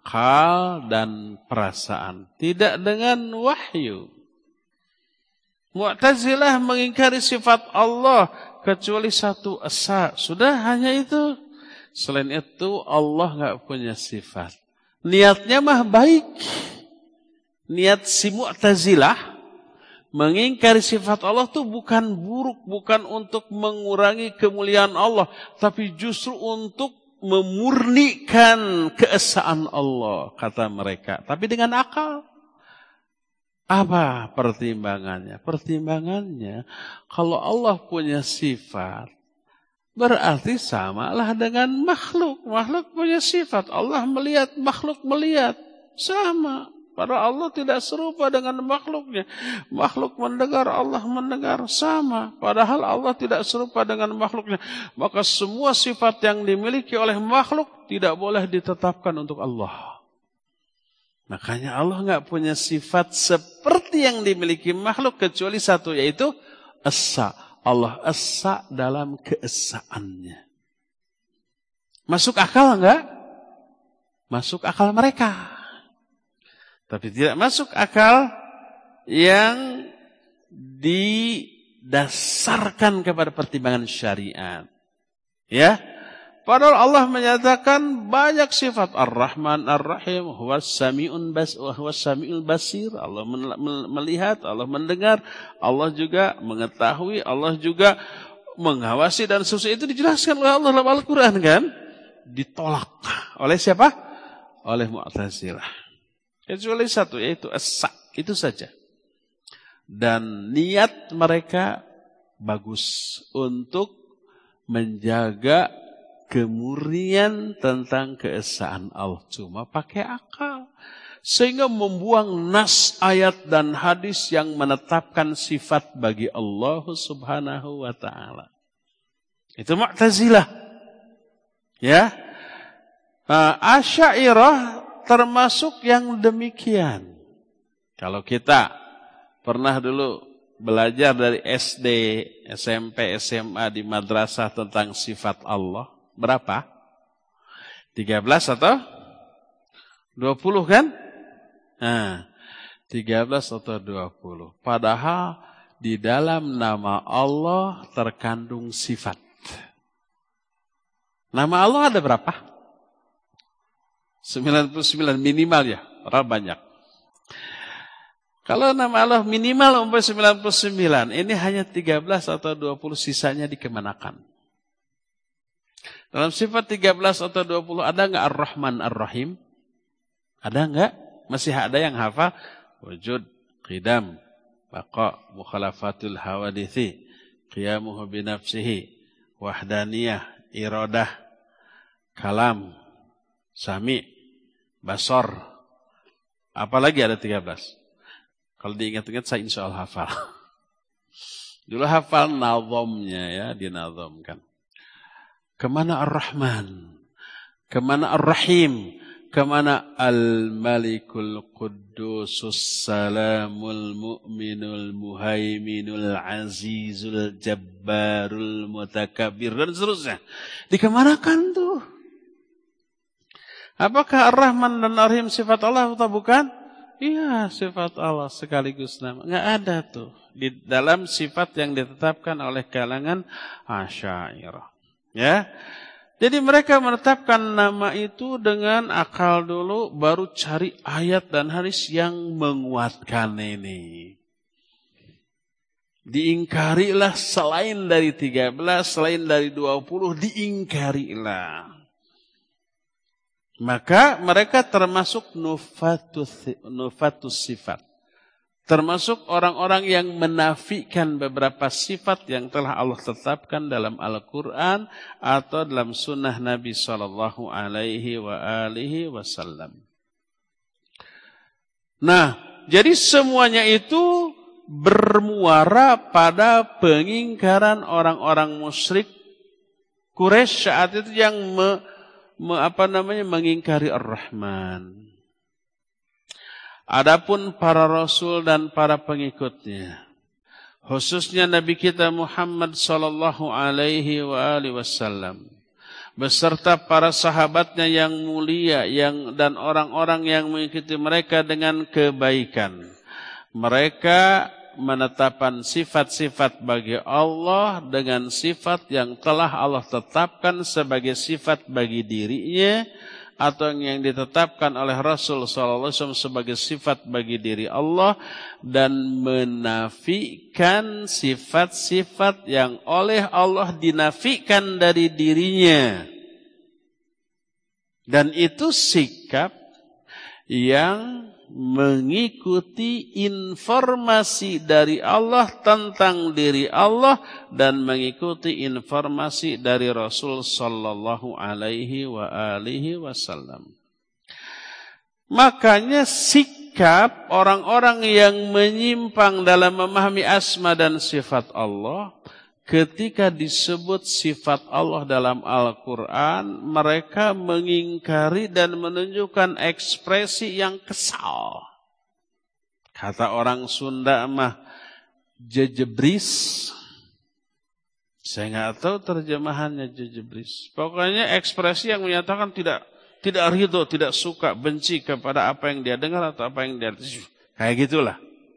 Speaker 2: akal dan perasaan, tidak dengan wahyu. Mu'tazilah mengingkari sifat Allah kecuali satu, esa. Sudah hanya itu. Selain itu Allah enggak punya sifat. Niatnya mah baik. Niat si Mu'tazilah mengingkari sifat Allah itu bukan buruk, bukan untuk mengurangi kemuliaan Allah, tapi justru untuk memurnikan keesaan Allah, kata mereka. Tapi dengan akal. Apa pertimbangannya? Pertimbangannya, kalau Allah punya sifat, berarti samalah dengan makhluk. Makhluk punya sifat. Allah melihat, makhluk melihat. Sama. Padahal Allah tidak serupa dengan makhluknya. Makhluk mendengar, Allah mendengar. Sama. Padahal Allah tidak serupa dengan makhluknya. Maka semua sifat yang dimiliki oleh makhluk tidak boleh ditetapkan untuk Allah. Makanya Allah enggak punya sifat seperti yang dimiliki makhluk kecuali satu, yaitu esa. Allah esa dalam keesaannya. Masuk akal enggak? Masuk akal mereka. Tapi tidak masuk akal yang didasarkan kepada pertimbangan syariat. Ya. Padahal Allah menyatakan banyak sifat Ar-Rahman, Ar-Rahim, huwas sami'un bas, huwas sami'ul basir. Allah melihat, Allah mendengar, Allah juga mengetahui, Allah juga mengawasi dan seterusnya. Itu dijelaskan oleh Allah dalam Al-Qur'an kan? Ditolak oleh siapa? Oleh Mu'tazilah. Kecuali satu, yaitu as-sa, itu saja. Dan niat mereka bagus untuk menjaga kemurnian tentang keesaan Allah. Cuma pakai akal. Sehingga membuang nas ayat dan hadis yang menetapkan sifat bagi Allah subhanahu wa ta'ala. Itu Mu'tazilah. Ya. Uh, Asy'ariyah termasuk yang demikian. Kalau kita pernah dulu belajar dari S D, S M P, S M A di madrasah tentang sifat Allah. Berapa? tiga belas atau dua puluh kan? Nah, tiga belas atau dua puluh. Padahal di dalam nama Allah terkandung sifat. Nama Allah ada berapa? sembilan puluh sembilan minimal ya, orang banyak. Kalau nama Allah minimal umpamanya sembilan puluh sembilan, ini hanya tiga belas atau dua puluh, sisanya dikemanakan? Dalam sifat tiga belas atau dua puluh ada enggak Ar-Rahman Ar-Rahim? Ada enggak? Masih ada yang hafal? Wujud, qidam, baqa, mukhalafatul hawadithi, qiyamuhu binafsihi, wahdaniyah, iradah, kalam, sami, basor. Apalagi ada tiga belas. Kalau diingat-ingat saya insya Allah hafal. Dulu hafal nazomnya ya, dinazomkan. Kemana Ar-Rahman? Kemana Ar-Rahim? Kemana Al-Malikul Quddusus Salamul Mu'minul Muhaiminul Azizul Jabbarul Mutakabbir dan seterusnya. Dikemanakan tuh? Apakah Ar-Rahman dan Ar-Rahim sifat Allah atau bukan? Iya, sifat Allah sekaligus nama. Enggak ada tuh di dalam sifat yang ditetapkan oleh kalangan Asy'ariyah. Ya. Jadi mereka menetapkan nama itu dengan akal dulu, baru cari ayat dan hadis yang menguatkan ini. Diingkarilah selain dari tiga belas, selain dari dua puluh, diingkarilah. Maka mereka termasuk nufatus, nufatus sifat. Termasuk orang-orang yang menafikan beberapa sifat yang telah Allah tetapkan dalam Al-Quran atau dalam sunnah Nabi Sallallahu Alaihi wa alihi Wasallam. Nah, jadi semuanya itu bermuara pada pengingkaran orang-orang musyrik Quraisy saat itu yang me, me, apa namanya mengingkari Ar-Rahman. Adapun para rasul dan para pengikutnya, khususnya Nabi kita Muhammad sallallahu alaihi wa alihi wasallam, beserta para sahabatnya yang mulia yang dan orang-orang yang mengikuti mereka dengan kebaikan. Mereka menetapkan sifat-sifat bagi Allah dengan sifat yang telah Allah tetapkan sebagai sifat bagi dirinya, atau yang ditetapkan oleh Rasul sallallahu alaihi wasallam sebagai sifat bagi diri Allah, dan menafikan sifat-sifat yang oleh Allah dinafikan dari dirinya. Dan itu sikap yang mengikuti informasi dari Allah tentang diri Allah dan mengikuti informasi dari Rasul sallallahu alaihi wa alihi wasallam. Makanya sikap orang-orang yang menyimpang dalam memahami asma dan sifat Allah, ketika disebut sifat Allah dalam Al-Quran, mereka mengingkari dan menunjukkan ekspresi yang kesal. Kata orang Sunda mah jejebris. Saya nggak tahu terjemahannya jejebris. Pokoknya ekspresi yang menyatakan tidak tidak ridho, tidak suka, benci kepada apa yang dia dengar atau apa yang dia kayak gitulah.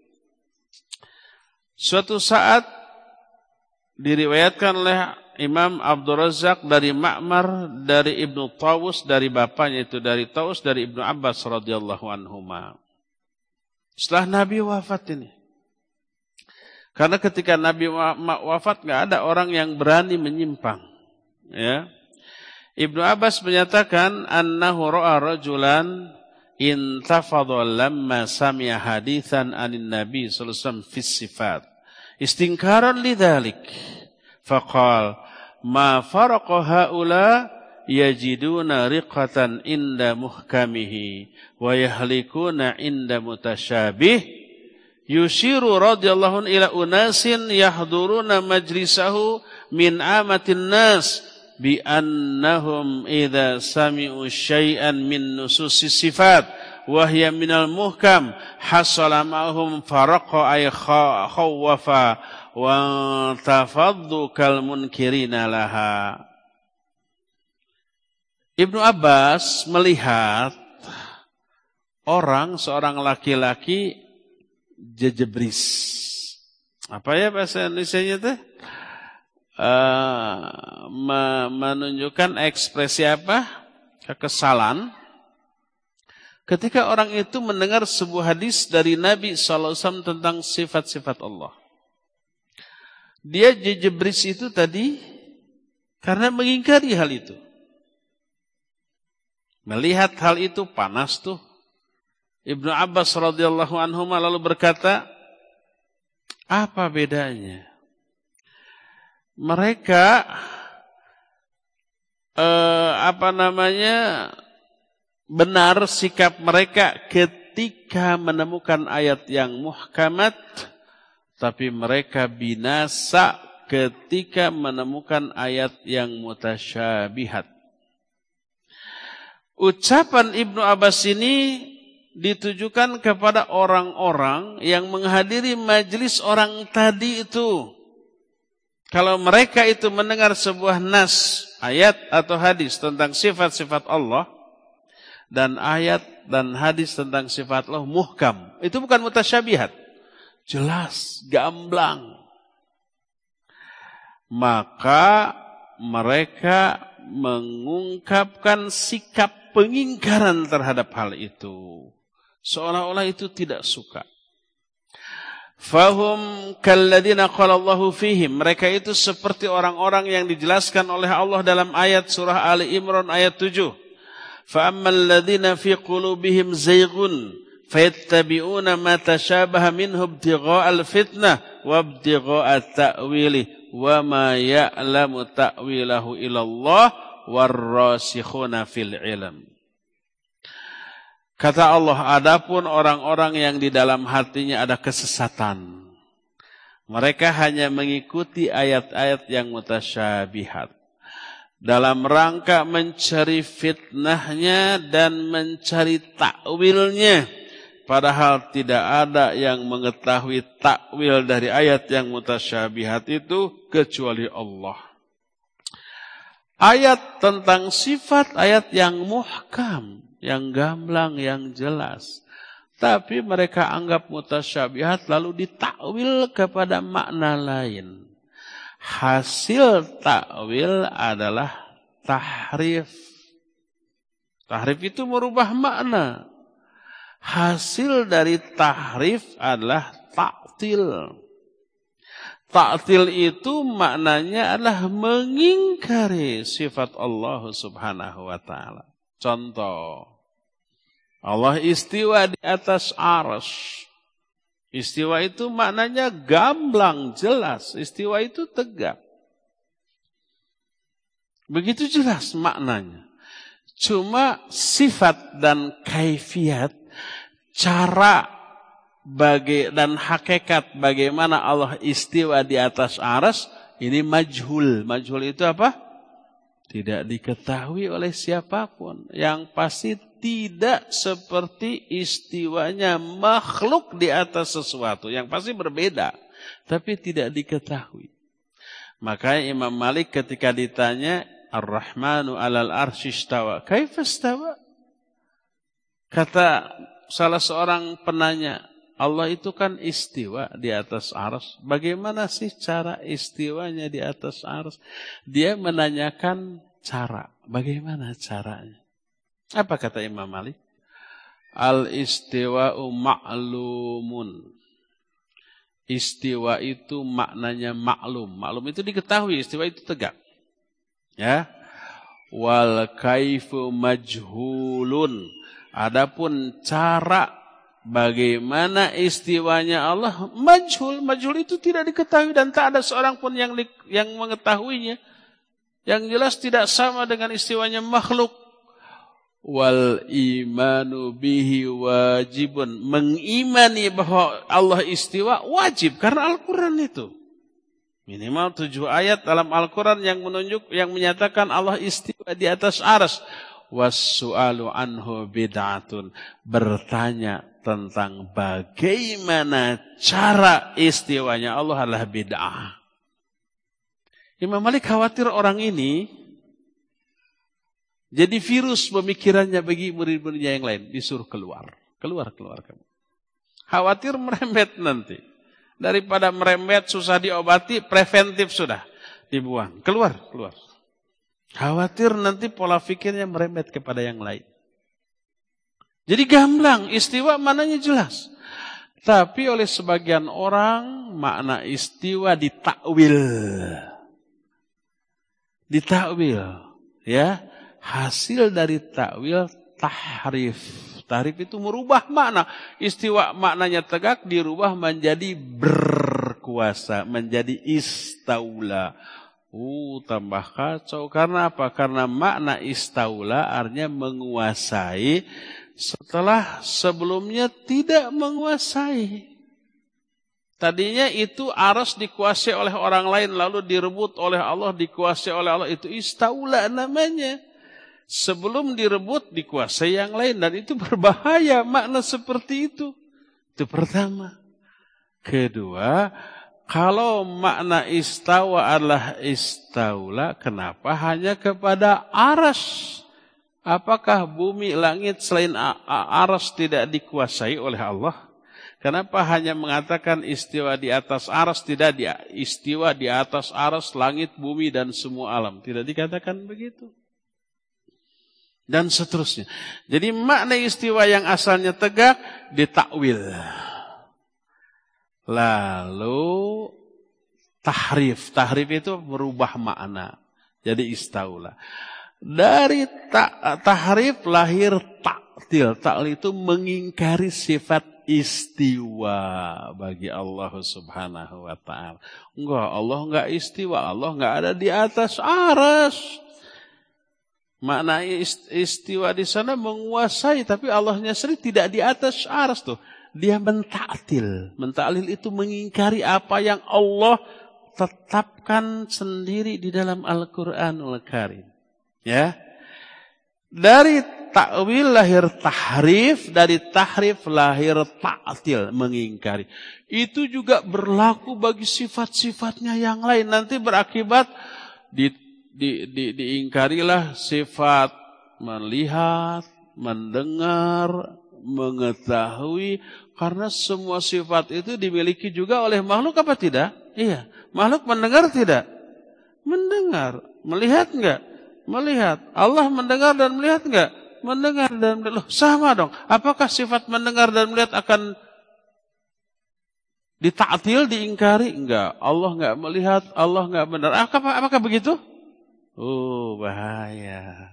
Speaker 2: Suatu saat diriwayatkan oleh Imam Abdul Razak dari Ma'mar, dari Ibnu Tawus, dari bapaknya itu dari Tawus, dari Ibnu Abbas radhiyallahu anhuma. Setelah Nabi wafat ini. Karena ketika Nabi wafat enggak ada orang yang berani menyimpang, ya. Ibnu Abbas menyatakan annahu ra'a rajulan intafadha lamma sami'a haditsan anin Nabi sallallahu alaihi wasallam fi sifat. Istinkaran lidzalik faqal ma faraqa haula yajiduna riqatan inda muhkamihi wa yahlikuna inda mutasyabih yushiru radhiyallahu ila unasin yahduruna majlisahu min amatin nas bi annahum idza sami'u syai'an min nususis sifat wahya minal muhkam hasala ma'hum faraqa ay khawafa wa tafaddu kal munkirina laha. Ibnu Abbas melihat orang, seorang laki-laki jejebris. Apa ya bahasa Indonesianya teh? Uh, menunjukkan ekspresi apa? Kekesalan. Ketika orang itu mendengar sebuah hadis dari Nabi sallallahu alaihi wasallam tentang sifat-sifat Allah. Dia jejebris itu tadi karena mengingkari hal itu. Melihat hal itu panas tuh. Ibnu Abbas radhiyallahu anhu lalu berkata, apa bedanya? Mereka eh, apa namanya? benar sikap mereka ketika menemukan ayat yang muhkamat, tapi mereka binasa ketika menemukan ayat yang mutasyabihat. Ucapan Ibnu Abbas ini ditujukan kepada orang-orang yang menghadiri majelis orang tadi itu. Kalau mereka itu mendengar sebuah nas, ayat atau hadis tentang sifat-sifat Allah, dan ayat dan hadis tentang sifat Allah muhkam, itu bukan mutasyabihat, jelas, gamblang, maka mereka mengungkapkan sikap pengingkaran terhadap hal itu, seolah-olah itu tidak suka. Fahum kalladzina qala Allahu fihim, mereka itu seperti orang-orang yang dijelaskan oleh Allah dalam ayat surah Ali Imran ayat tujuh. Fa ammal ladzina fi qulubihim zayghun fayattabi'una ma tashabaha minhu ibtigha'al fitnah wa ibtigha'a ta'wili wa ma ya'lamu ta'wilahu illallah warrasikhuna fil ilm. Kata Allah, adapun orang-orang yang di dalam hatinya ada kesesatan, mereka hanya mengikuti ayat-ayat yang mutasyabihat dalam rangka mencari fitnahnya dan mencari takwilnya, padahal tidak ada yang mengetahui takwil dari ayat yang mutasyabihat itu kecuali Allah. Ayat tentang sifat, ayat yang muhkam, yang gamblang, yang jelas. Tapi mereka anggap mutasyabihat lalu ditakwil kepada makna lain. Hasil takwil adalah tahrif. Tahrif itu merubah makna. Hasil dari tahrif adalah ta'til. Ta'til itu maknanya adalah mengingkari sifat Allah Subhanahu wa taala. Contoh, Allah istiwa di atas arsy. Istiwa itu maknanya gamblang, jelas. Istiwa itu tegak. Begitu jelas maknanya. Cuma sifat dan kaifiat, cara bagi dan hakikat bagaimana Allah istiwa di atas arsy ini majhul. Majhul itu apa? Tidak diketahui oleh siapapun. Yang pasti tidak seperti istiwanya makhluk di atas sesuatu. Yang pasti berbeda. Tapi tidak diketahui. Makanya Imam Malik ketika ditanya, Ar-Rahmanu alal arsy istawa. Kaifa istawa? Kata salah seorang penanya, Allah itu kan istiwa di atas arsy. Bagaimana sih cara istiwanya di atas arsy? Dia menanyakan cara. Bagaimana caranya? Apa kata Imam Malik? Al-istiwa'u ma'lumun. Istiwa itu maknanya maklum. Maklum itu diketahui, istiwa itu tegak. Ya. Wal kaifu majhulun. Adapun cara bagaimana istiwanya Allah majhul. Majhul itu tidak diketahui dan tak ada seorang pun yang di, yang mengetahuinya. Yang jelas tidak sama dengan istiwanya makhluk. Wal imanu bihi wajibun. Mengimani bahwa Allah istiwa wajib karena Al-Quran itu. Minimal tujuh ayat dalam Al-Quran yang menunjuk, yang menyatakan Allah istiwa di atas arsy. Was-su'alu anhu bid'atun. Bertanya tentang bagaimana cara istiwanya Allah adalah bid'ah. Imam Malik khawatir orang ini jadi virus pemikirannya bagi murid-muridnya yang lain. Disuruh keluar. Keluar, keluar kamu. Khawatir merembet nanti. Daripada merembet susah diobati, preventif sudah. Dibuang. Keluar, keluar. Khawatir nanti pola pikirnya merembet kepada yang lain. Jadi gamblang, istiwa maknanya jelas. Tapi oleh sebagian orang, makna istiwa ditakwil. Ditakwil. Ya. Hasil dari takwil tahrif. Tahrif itu merubah makna. Istiwa maknanya tegak dirubah menjadi berkuasa. Menjadi istaula. Uh, tambah kacau. Karena apa? Karena makna istaula artinya menguasai setelah sebelumnya tidak menguasai. Tadinya itu arsy dikuasai oleh orang lain lalu direbut oleh Allah, dikuasai oleh Allah. Itu istaula namanya. Sebelum direbut dikuasai yang lain dan itu berbahaya makna seperti itu. Itu pertama. Kedua, kalau makna istawa adalah istaula, kenapa hanya kepada arsy? Apakah bumi langit selain arsy tidak dikuasai oleh Allah? Kenapa hanya mengatakan istiwa di atas arsy, tidak di istiwa di atas arsy langit, bumi dan semua alam? Tidak dikatakan begitu. Dan seterusnya. Jadi makna istiwa yang asalnya tegak ditakwil. Lalu tahrif. Tahrif itu merubah makna. Jadi istaula. Dari ta tahrif lahir ta'til. Ta'til itu mengingkari sifat istiwa bagi Allah Subhanahu wa ta'ala. Enggak, Allah enggak istiwa. Allah enggak ada di atas arsy. Makna istiwa di sana menguasai, tapi Allahnya sendiri tidak di atas arsy tuh. Dia mentaktil. Mentaktil itu mengingkari apa yang Allah tetapkan sendiri di dalam Al-Quranul Karim. Ya. Dari takwil lahir tahrif, dari tahrif lahir ta'til, mengingkari. Itu juga berlaku bagi sifat-sifatnya yang lain. Nanti berakibat di Di, di, diingkarilah sifat melihat, mendengar, Mengetahui, karena semua sifat itu dimiliki juga oleh makhluk apa tidak? Iya. Makhluk mendengar tidak? Mendengar. Melihat enggak? Melihat. Allah mendengar dan melihat enggak? Mendengar dan melihat. Loh, sama dong. Apakah sifat mendengar dan melihat akan dita'til, diingkari? Enggak. Allah enggak melihat, Allah enggak benar. Apakah, apakah begitu? Oh, bahaya.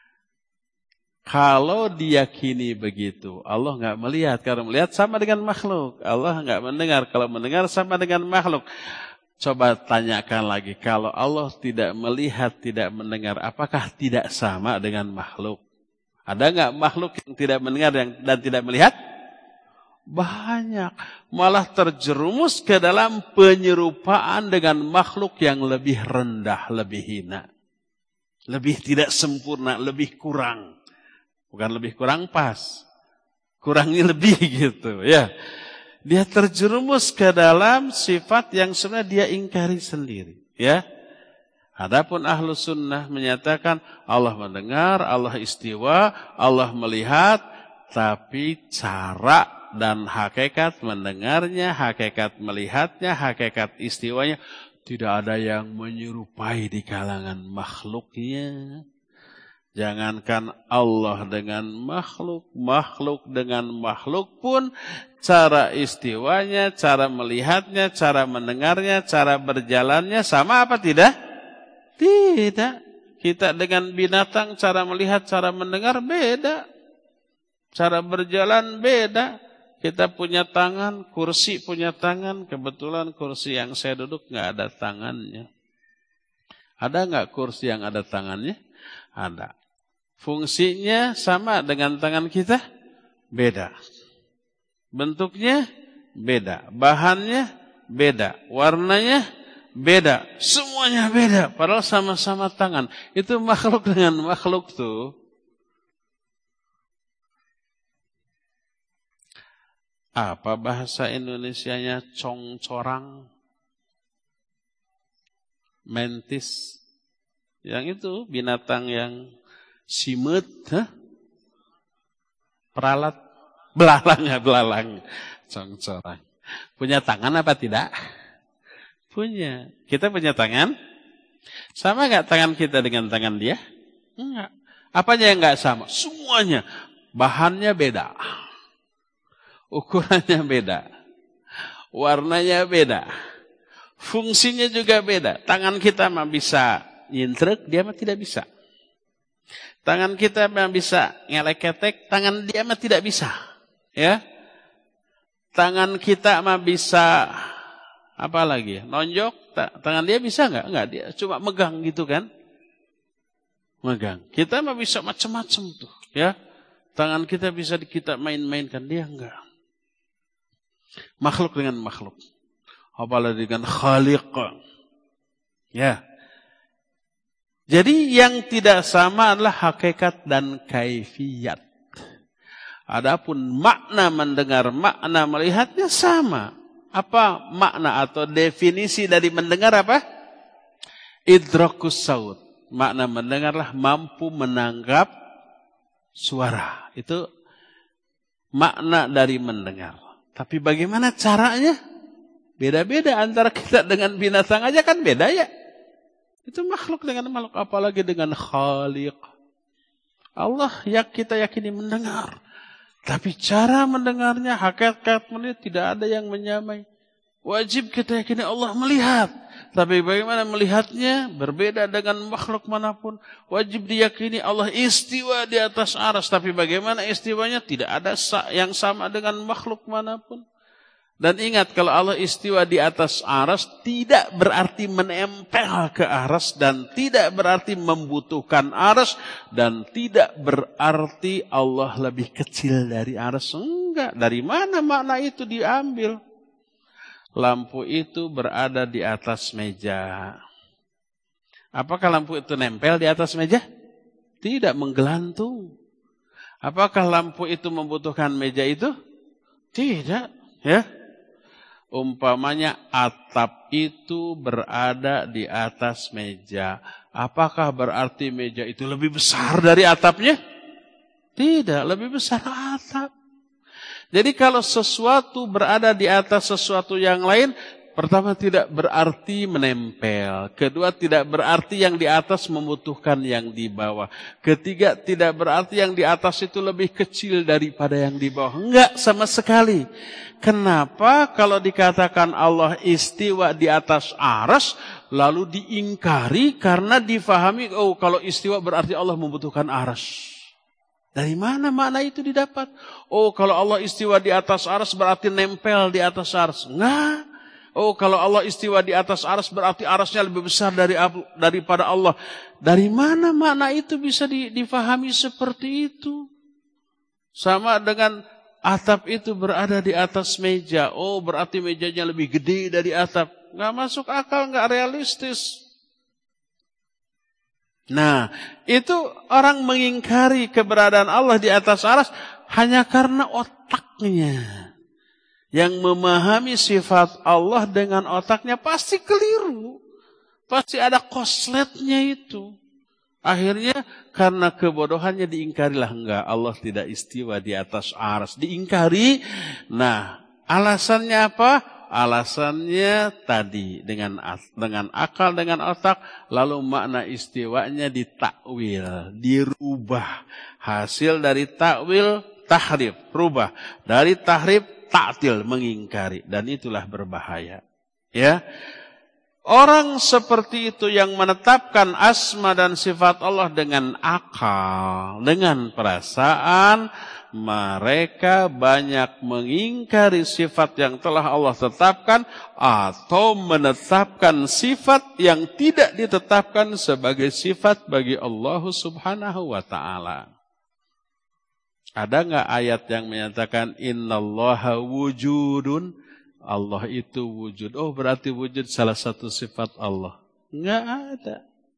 Speaker 2: Kalau diyakini begitu, Allah enggak melihat. Kalau melihat sama dengan makhluk. Allah enggak mendengar. Kalau mendengar sama dengan makhluk. Coba tanyakan lagi, kalau Allah tidak melihat, tidak mendengar, apakah tidak sama dengan makhluk? Ada enggak makhluk yang tidak mendengar dan tidak melihat? Banyak. Malah terjerumus ke dalam penyerupaan dengan makhluk yang lebih rendah, lebih hina. Lebih tidak sempurna, lebih kurang. Bukan lebih kurang pas. Kurangnya lebih gitu, ya. Dia terjerumus ke dalam sifat yang sebenarnya dia ingkari sendiri, ya. Adapun ahlu sunnah menyatakan Allah mendengar, Allah istiwa, Allah melihat, tapi cara dan hakikat mendengarnya, hakikat melihatnya, hakikat istiwanya tidak ada yang menyerupai di kalangan makhluknya. Jangankan Allah dengan makhluk, makhluk dengan makhluk pun cara istiwanya, cara melihatnya, cara mendengarnya, cara berjalannya sama apa tidak? Tidak. Kita dengan binatang cara melihat, cara mendengar beda. Cara berjalan beda. Kita punya tangan, kursi punya tangan. Kebetulan kursi yang saya duduk nggak ada tangannya. Ada nggak kursi yang ada tangannya? Ada. Fungsinya sama dengan tangan kita? Beda. Bentuknya beda. Bahannya beda. Warnanya beda. Semuanya beda. Padahal sama-sama tangan. Itu makhluk dengan makhluk tuh. Apa bahasa Indonesianya? Congcorang. Mentis. Yang itu binatang yang simut, huh? Peralat, belalang ya belalang, congcorang. Punya tangan apa tidak? Punya. Kita punya tangan? Sama nggak tangan kita dengan tangan dia? Enggak. Apanya yang nggak sama? Semuanya. Bahannya beda, ukurannya beda, warnanya beda, fungsinya juga beda. Tangan kita mah bisa nyintrek, dia mah tidak bisa. Tangan kita memang bisa ngelek-ketek, tangan dia mah tidak bisa. Ya. Tangan kita mah bisa apa lagi? Nonjok, tangan dia bisa enggak? Enggak, dia cuma megang gitu kan? Megang. Kita mah bisa macam-macam tuh, ya. Tangan kita bisa kita main-mainkan, dia enggak. Makhluk dengan makhluk. Apalagi dengan khaliq. Ya. Jadi yang tidak sama adalah hakikat dan kaifiyat. Adapun makna mendengar, makna melihatnya sama. Apa makna atau definisi dari mendengar apa? Idrakus saut. Makna mendengarlah mampu menangkap suara. Itu makna dari mendengar. Tapi bagaimana caranya? Beda-beda antara kita dengan binatang aja kan beda ya. Itu makhluk dengan makhluk, apalagi dengan khaliq. Allah yang kita yakini mendengar. Tapi cara mendengarnya, hakikat melihat tidak ada yang menyamai. Wajib kita yakini Allah melihat. Tapi bagaimana melihatnya berbeda dengan makhluk manapun. Wajib diyakini Allah istiwa di atas aras. Tapi bagaimana istiwanya tidak ada yang sama dengan makhluk manapun. Dan ingat, kalau Allah istiwa di atas aras tidak berarti menempel ke aras dan tidak berarti membutuhkan aras dan tidak berarti Allah lebih kecil dari aras. Enggak, dari mana makna itu diambil? Lampu itu berada di atas meja. Apakah lampu itu nempel di atas meja? Tidak, menggelantung. Apakah lampu itu membutuhkan meja itu? Tidak, ya. Umpamanya atap itu berada di atas meja. Apakah berarti meja itu lebih besar dari atapnya? Tidak, lebih besar atap. Jadi kalau sesuatu berada di atas sesuatu yang lain, pertama tidak berarti menempel. Kedua tidak berarti yang di atas membutuhkan yang di bawah. Ketiga tidak berarti yang di atas itu lebih kecil daripada yang di bawah. Enggak sama sekali. Kenapa kalau dikatakan Allah istiwa di atas arsy lalu diingkari karena difahami oh kalau istiwa berarti Allah membutuhkan arsy. Dari mana makna itu didapat? Oh, kalau Allah istiwa di atas arsy berarti nempel di atas arsy. Enggak. Oh, kalau Allah istiwa di atas arsy berarti arsy-nya lebih besar dari daripada Allah. Dari mana makna itu bisa difahami seperti itu? Sama dengan atap itu berada di atas meja. Oh, berarti mejanya lebih gede dari atap. Enggak masuk akal, enggak realistis. Nah, itu orang mengingkari keberadaan Allah di atas arsy hanya karena otaknya. Yang memahami sifat Allah dengan otaknya pasti keliru. Pasti ada kosletnya itu. Akhirnya karena kebodohannya diingkarilah. Enggak, Allah tidak istiwa di atas arsy. Diingkari. Nah, alasannya apa? Alasannya tadi dengan dengan akal, dengan otak, lalu makna istiwanya ditakwil, dirubah. Hasil dari takwil, tahrif, rubah. Dari tahrif, ta'til, mengingkari. Dan itulah berbahaya. Ya, orang seperti itu yang menetapkan asma dan sifat Allah dengan akal, dengan perasaan, mereka banyak mengingkari sifat yang telah Allah tetapkan atau menetapkan sifat yang tidak ditetapkan sebagai sifat bagi Allah Subhanahu wa ta'ala. Ada enggak ayat yang menyatakan innallaha wujudun? Allah itu wujud. Oh, berarti wujud salah satu sifat Allah. Enggak ada.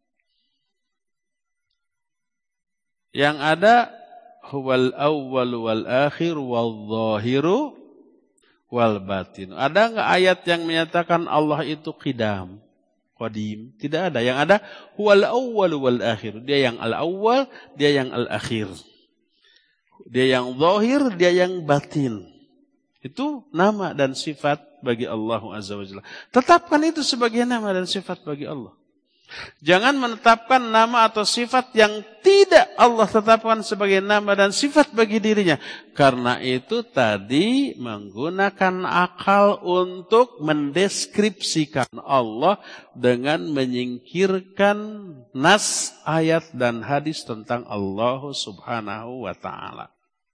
Speaker 2: Yang ada huwal awwal wal akhir wal zahiru wal batin. Ada enggak ayat yang menyatakan Allah itu qidam, qadim? Tidak ada. Yang ada huwal awwal wal akhir. Dia yang al-awwal, dia yang al-akhir. Dia yang zahir, dia yang batin. Itu nama dan sifat bagi Allah Azza wa Jalla. Tetapkan itu sebagai nama dan sifat bagi Allah. Jangan menetapkan nama atau sifat yang tidak Allah tetapkan sebagai nama dan sifat bagi dirinya. Karena itu tadi menggunakan akal untuk mendeskripsikan Allah dengan menyingkirkan nas, ayat dan hadis tentang Allah Subhanahu wa ta'ala.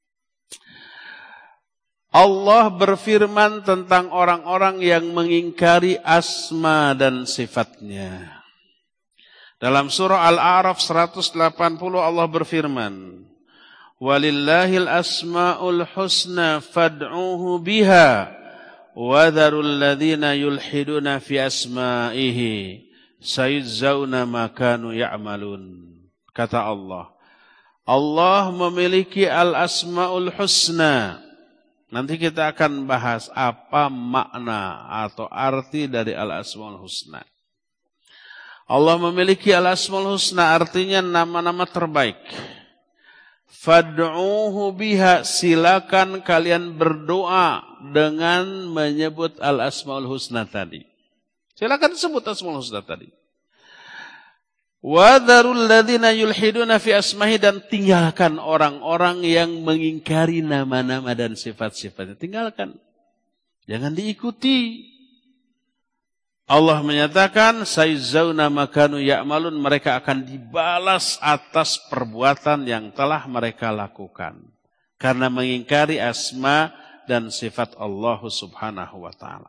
Speaker 2: Allah berfirman tentang orang-orang yang mengingkari asma dan sifatnya. Dalam surah Al-A'raf seratus delapan puluh Allah berfirman, "Walillahil asma'ul husna fad'uhu biha wa dharul ladzina yulhiduna fi asma'ihi sayujzauna ma kanu ya'malun." Kata Allah, Allah memiliki al-asma'ul husna. Nanti kita akan bahas apa makna atau arti dari al-asma'ul husna. Allah memiliki al-asmaul husna, artinya nama-nama terbaik. Fad'uhu biha, silakan kalian berdoa dengan menyebut al-asmaul husna tadi. Silakan sebut asmaul husna tadi. Wa dharul ladzina yulhiduna fi asmahi, dan tinggalkan orang-orang yang mengingkari nama-nama dan sifat-sifatnya. Tinggalkan. Jangan diikuti. Allah menyatakan sayuzzauna ma kanu ya'malun, mereka akan dibalas atas perbuatan yang telah mereka lakukan karena mengingkari asma dan sifat Allah Subhanahu wa taala.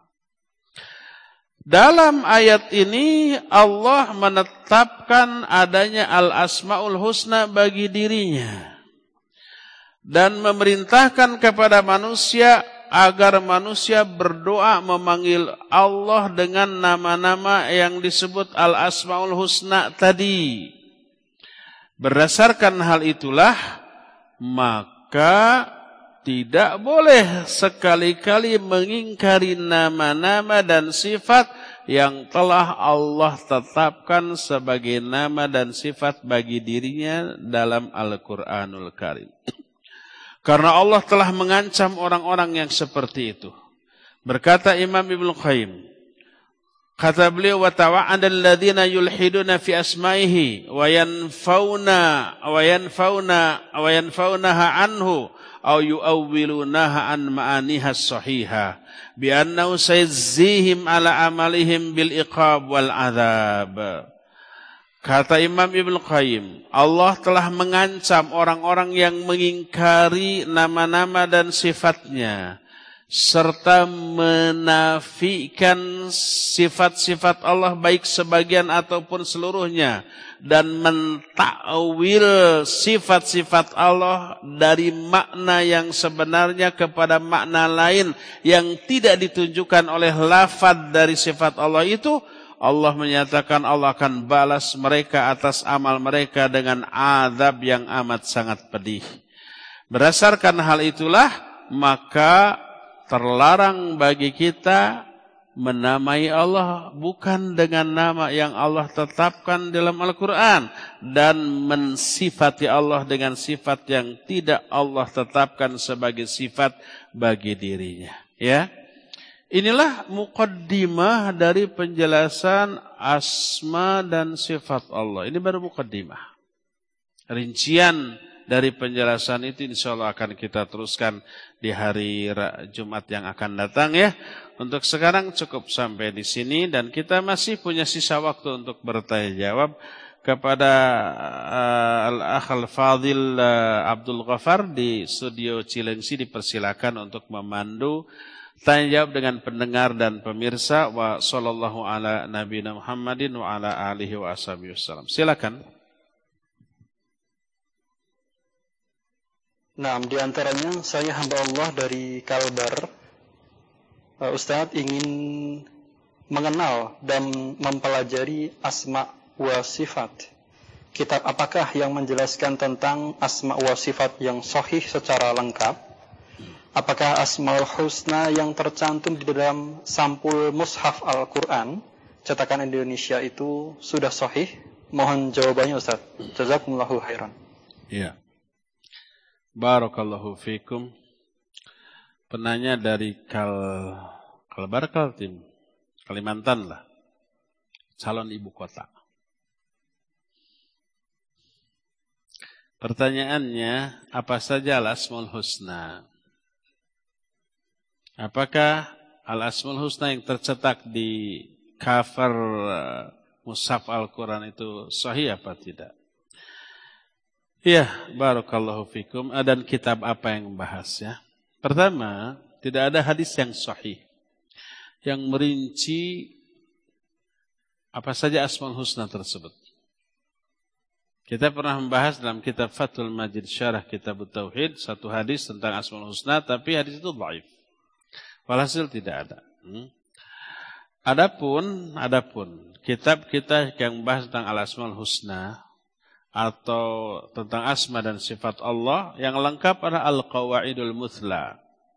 Speaker 2: Dalam ayat ini Allah menetapkan adanya al-asmaul husna bagi dirinya dan memerintahkan kepada manusia agar manusia berdoa memanggil Allah dengan nama-nama yang disebut Al-Asma'ul Husna tadi. Berdasarkan hal itulah, maka tidak boleh sekali-kali mengingkari nama-nama dan sifat yang telah Allah tetapkan sebagai nama dan sifat bagi dirinya dalam Al-Quranul Karim. Karena Allah telah mengancam orang-orang yang seperti itu. Berkata Imam Ibnu Qayyim, kata beliau, wa tawa'adal ladzina yulhiduna fi asma'ihi wa yanfauna wa yanfauna wa yanfaunaha anhu aw yu'awwilunaha an ma'aniha as-sahihah bi annahu sayajzihim ala amalihim bil iqab wal adab. Kata Imam Ibnu Qayyim, Allah telah mengancam orang-orang yang mengingkari nama-nama dan sifatnya, serta menafikan sifat-sifat Allah baik sebagian ataupun seluruhnya, dan mentakwil sifat-sifat Allah dari makna yang sebenarnya kepada makna lain yang tidak ditunjukkan oleh lafaz dari sifat Allah itu. Allah menyatakan Allah akan balas mereka atas amal mereka dengan azab yang amat sangat pedih. Berdasarkan hal itulah, maka terlarang bagi kita menamai Allah bukan dengan nama yang Allah tetapkan dalam Al-Quran, dan mensifati Allah dengan sifat yang tidak Allah tetapkan sebagai sifat bagi dirinya. Ya. Inilah muqaddimah dari penjelasan asma dan sifat Allah. Ini baru muqaddimah. Rincian dari penjelasan itu insyaallah akan kita teruskan di hari Jumat yang akan datang ya. Untuk sekarang cukup sampai di sini, dan kita masih punya sisa waktu untuk bertanya jawab kepada uh, Al-Akh Al-Fadhil uh, Abdul Ghaffar di studio Cilengsi. Dipersilakan untuk memandu tanya jawab dengan pendengar dan pemirsa. Wa sallallahu ala nabiyina Muhammadin wa ala alihi wa ashabihi wasallam. Silakan.
Speaker 3: Nah, di antaranya saya hamba Allah dari Kalbar. Uh, Ustadz ingin mengenal dan mempelajari asma wa sifat. Kitab apakah yang menjelaskan tentang asma wa sifat yang sahih secara lengkap? Apakah Asmaul Husna yang tercantum di dalam sampul Mushaf Al-Quran cetakan Indonesia itu sudah sahih? Mohon jawabannya Ustaz. Jazakumullahu khairan.
Speaker 2: Iya. Barakallahu fikum. Penanya dari Kal Kalbar Kaltim, Kalimantan lah. Calon ibu kota. Pertanyaannya, apa saja Al-Asmaul Husna? Apakah Al-Asmaul Husna yang tercetak di cover uh, Mushaf Al-Quran itu sahih apa tidak? Ya, barakallahu fikum. Dan kitab apa yang membahas ya? Pertama, tidak ada hadis yang sahih yang merinci apa saja Asmaul Husna tersebut. Kita pernah membahas dalam kitab Fathul Majid Syarah Kitab Tauhid satu hadis tentang Asmaul Husna, tapi hadis itu dhaif. Walhasil tidak ada. Hmm. Adapun, adapun kitab kita yang membahas tentang Al-Asmaul Husna atau tentang asma dan sifat Allah yang lengkap adalah Al-Qawaidul Muthla.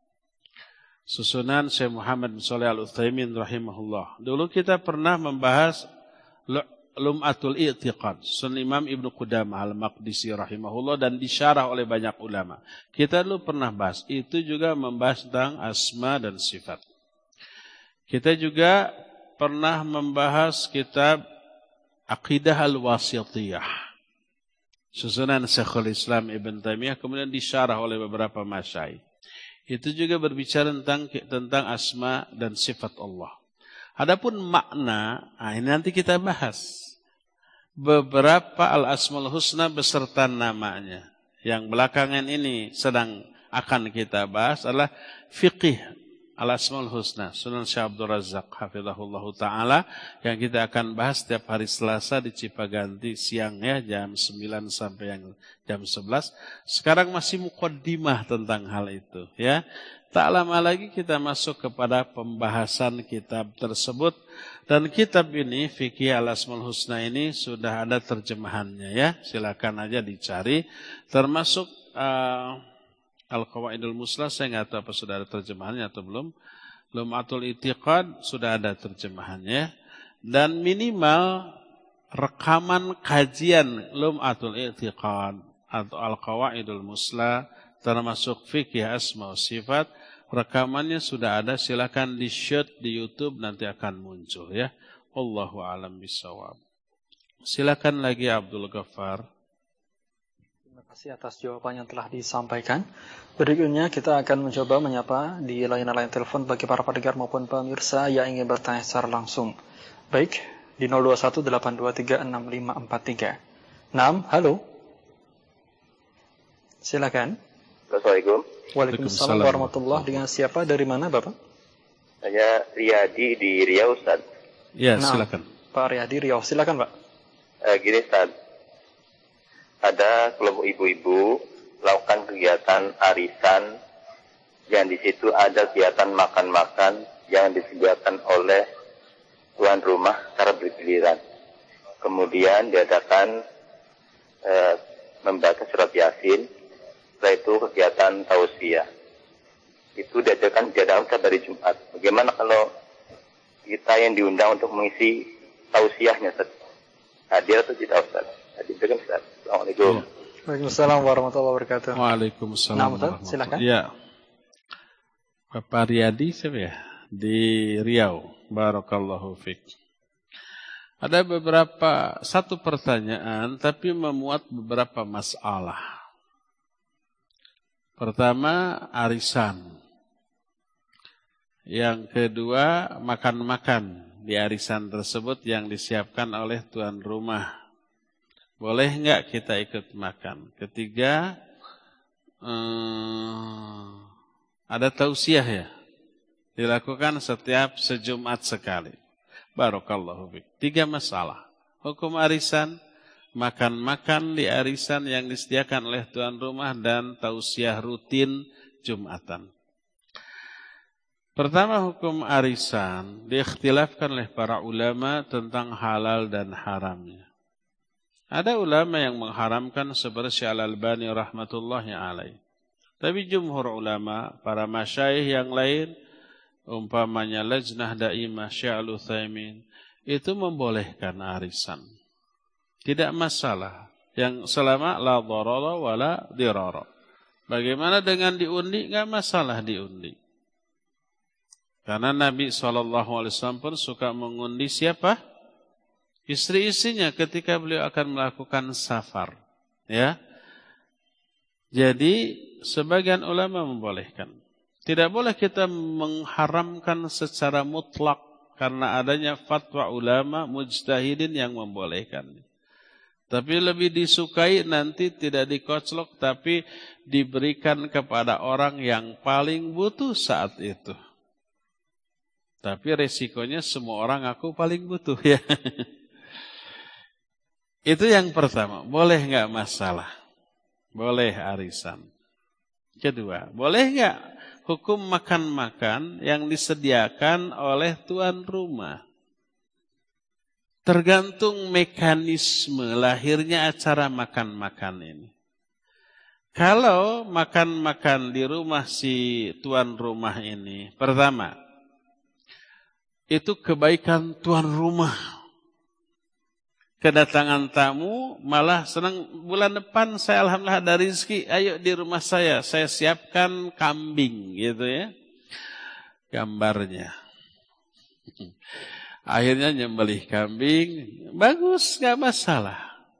Speaker 2: Susunan Syekh Muhammad bin Shalih Al-Utsaimin rahimahullah. Dulu kita pernah membahas Lum'atul I'tiqad, Sunan Imam Ibnu Qudamah Al-Maqdisi rahimahullah, dan disyarah oleh banyak ulama. Kita dulu pernah bahas, itu juga membahas tentang asma dan sifat. Kita juga pernah membahas kitab Aqidah Al-Wasithiyah, susunan Syekhul Islam Ibn Taimiyah, kemudian disyarah oleh beberapa masyayikh. Itu juga berbicara tentang tentang asma dan sifat Allah. Adapun makna, nah ini nanti kita bahas. Beberapa Al-Asmaul Husna beserta namanya. Yang belakangan ini sedang akan kita bahas adalah fiqih Al-Asmaul Husna, Sunan Syekh Abdul Razak hafizahullahu ta'ala, yang kita akan bahas setiap hari Selasa di Cipaganti siang ya, jam sembilan sampai yang jam sebelas. Sekarang masih muqaddimah tentang hal itu ya. Tak lama lagi kita masuk kepada pembahasan kitab tersebut. Dan kitab ini, Fikih Al-Asmaul Husna ini sudah ada terjemahannya ya. Silakan aja dicari. Termasuk uh, Al-Qawaidul Musla, saya nggak tahu apa sudah ada terjemahannya atau belum. Lum'atul I'tiqad sudah ada terjemahannya. Dan minimal rekaman kajian Lum'atul I'tiqad atau Al-Qawaidul Musla termasuk fikih asma wa sifat. Rekamannya sudah ada, silakan di-shoot di YouTube, nanti akan muncul ya. Wallahu a'lam bishawab. Silakan lagi Abdul Ghaffar.
Speaker 3: Terima kasih atas jawaban yang telah disampaikan. Berikutnya kita akan mencoba menyapa di layanan telepon bagi para pendengar maupun pemirsa yang ingin bertanya secara langsung. Baik, di nol dua satu delapan dua tiga enam lima empat tiga. enam, halo. Silakan.
Speaker 4: Assalamualaikum.
Speaker 3: Waalaikumsalam warahmatullahi. Dengan siapa, dari mana Bapak?
Speaker 4: Saya Riyadi di Riau, Ustaz.
Speaker 2: Ya,
Speaker 3: nah,
Speaker 2: silakan.
Speaker 3: Pak Riyadi Riau, silakan Pak.
Speaker 4: Eh, gini Ustaz, ada kelompok ibu-ibu melakukan kegiatan arisan yang di situ ada kegiatan makan-makan yang disediakan oleh tuan rumah secara bergiliran. Kemudian diadakan eh, membaca surat Yasin. Setelah itu kegiatan tausiah. Itu diadakan diadakan dari Jumat. Bagaimana kalau kita yang diundang untuk mengisi tausiahnya, Ustaz? Hadir atau tidak, Ustaz? Hadir kan, Ustaz? Assalamualaikum.
Speaker 2: Ya.
Speaker 3: Waalaikumsalam warahmatullahi wabarakatuh.
Speaker 2: Waalaikumsalam
Speaker 3: Nah,
Speaker 2: warahmatullahi
Speaker 3: silakan.
Speaker 2: Ya. Bapak Riyadi siapa ya? Di Riau. Barakallahu fiik. Ada beberapa, satu pertanyaan tapi memuat beberapa masalah. Pertama, arisan. Yang kedua, makan-makan di arisan tersebut yang disiapkan oleh tuan rumah. Boleh enggak kita ikut makan? Ketiga, eh, ada tausiah ya. Dilakukan setiap sejumat sekali. Barakallahu fiik. Tiga masalah. Hukum arisan, makan-makan di arisan yang disediakan oleh tuan rumah, dan tausiah rutin Jumatan. Pertama, hukum arisan diikhtilafkan oleh para ulama tentang halal dan haramnya. Ada ulama yang mengharamkan seperti Syekh Al-Albani rahmatullahi alaih. Tapi jumhur ulama, para masyayikh yang lain, umpamanya Lajnah Daimah Syekh Al-Utsaimin, itu membolehkan arisan. Tidak masalah, yang selama la dharara wala dirara. Bagaimana dengan diundi? Enggak masalah diundi. Karena Nabi shallallahu alaihi wasallam pun suka mengundi siapa? Istri-istrinya ketika beliau akan melakukan safar. Ya. Jadi sebagian ulama membolehkan. Tidak boleh kita mengharamkan secara mutlak karena adanya fatwa ulama mujtahidin yang membolehkan. Tapi lebih disukai nanti tidak dikoclok, tapi diberikan kepada orang yang paling butuh saat itu. Tapi resikonya semua orang aku paling butuh ya. Itu yang pertama. Boleh enggak masalah? Boleh arisan. Kedua, boleh enggak hukum makan-makan yang disediakan oleh tuan rumah? Tergantung mekanisme lahirnya acara makan-makan ini. Kalau makan-makan di rumah si tuan rumah ini, pertama, itu kebaikan tuan rumah. Kedatangan tamu, malah senang bulan depan saya alhamdulillah ada rezeki, ayo di rumah saya, saya siapkan kambing gitu ya. Gambarnya. Akhirnya nyembelih kambing, bagus, gak masalah.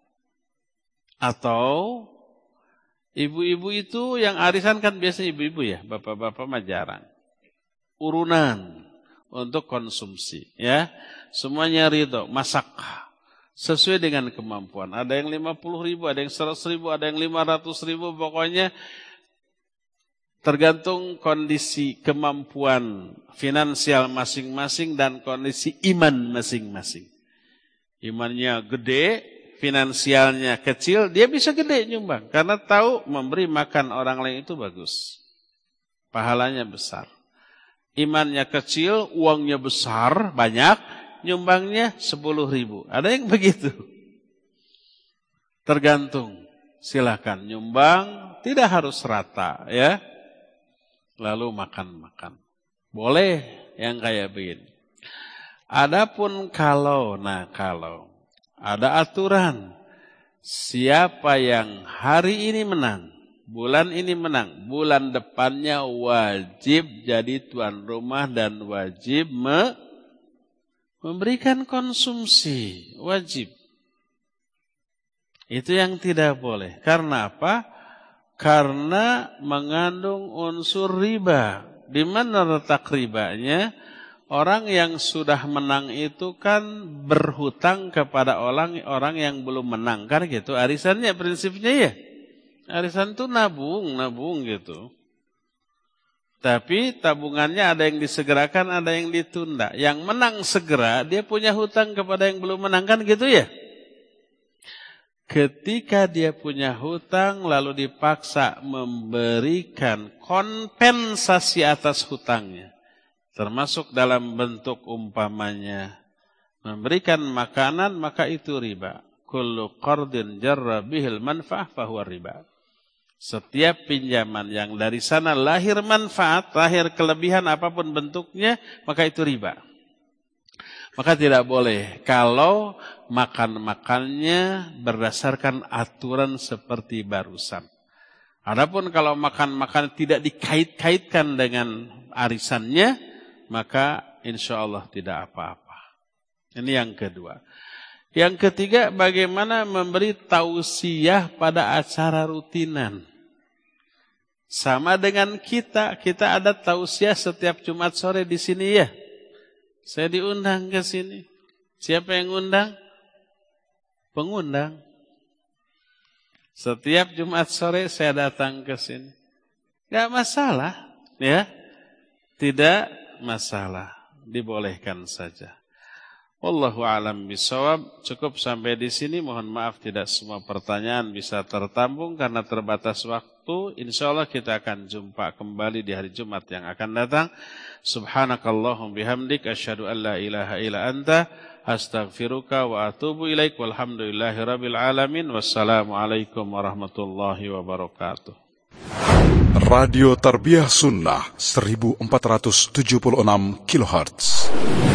Speaker 2: Atau ibu-ibu itu yang arisan kan biasanya ibu-ibu ya, bapak-bapak mah jarang. Urunan untuk konsumsi ya. Semuanya ridho, masak sesuai dengan kemampuan. Ada yang lima puluh ribu, ada yang seratus ribu, ada yang lima ratus ribu, pokoknya tergantung kondisi kemampuan finansial masing-masing dan kondisi iman masing-masing. Imannya gede, finansialnya kecil, dia bisa gede nyumbang. Karena tahu memberi makan orang lain itu bagus. Pahalanya besar. Imannya kecil, uangnya besar, banyak, nyumbangnya sepuluh ribu. Ada yang begitu. Tergantung. Silakan nyumbang, tidak harus rata ya. Lalu makan-makan. Boleh yang kayak begini. Adapun kalau, nah kalau ada aturan siapa yang hari ini menang, Bulan ini menang, bulan depannya wajib jadi tuan rumah dan wajib me memberikan konsumsi, wajib. Itu yang tidak boleh. Karena apa? Karena mengandung unsur riba. Di mana letak ribanya? Orang yang sudah menang itu kan berhutang kepada orang orang yang belum menang, kan gitu. Arisannya prinsipnya ya. Arisan itu nabung, nabung gitu. Tapi tabungannya ada yang disegerakan, ada yang ditunda. Yang menang segera, dia punya hutang kepada yang belum menang, kan gitu ya. Ketika dia punya hutang, lalu dipaksa memberikan kompensasi atas hutangnya. Termasuk dalam bentuk umpamanya memberikan makanan, maka itu riba. Kullu qardin jarra bihil manfa'ah fahuwa riba. Setiap pinjaman yang dari sana lahir manfaat, lahir kelebihan apapun bentuknya, maka itu riba. Maka tidak boleh kalau makan-makannya berdasarkan aturan seperti barusan. Adapun kalau makan-makan tidak dikait-kaitkan dengan arisannya, maka insya Allah tidak apa-apa. Ini yang kedua. Yang ketiga, bagaimana memberi tausiah pada acara rutinan. Sama dengan kita, kita ada tausiah setiap Jumat sore di sini ya. Saya diundang ke sini. Siapa yang undang? Pengundang. Setiap Jumat sore saya datang ke sini. Gak masalah, ya. Tidak masalah, dibolehkan saja. Wallahu a'lam bishawab. Cukup sampai di sini. Mohon maaf tidak semua pertanyaan bisa tertampung karena terbatas waktu. Insyaallah kita akan jumpa kembali di hari Jumat yang akan datang. Subhanakallahum bihamdik asyhadu an la ilaha illa anta astaghfiruka wa atubu ilaik. Walhamdulillahirabbil alamin. Wassalamualaikum warahmatullahi wabarakatuh.
Speaker 1: Radio Tarbiyah Sunnah seribu empat ratus tujuh puluh enam kilohertz.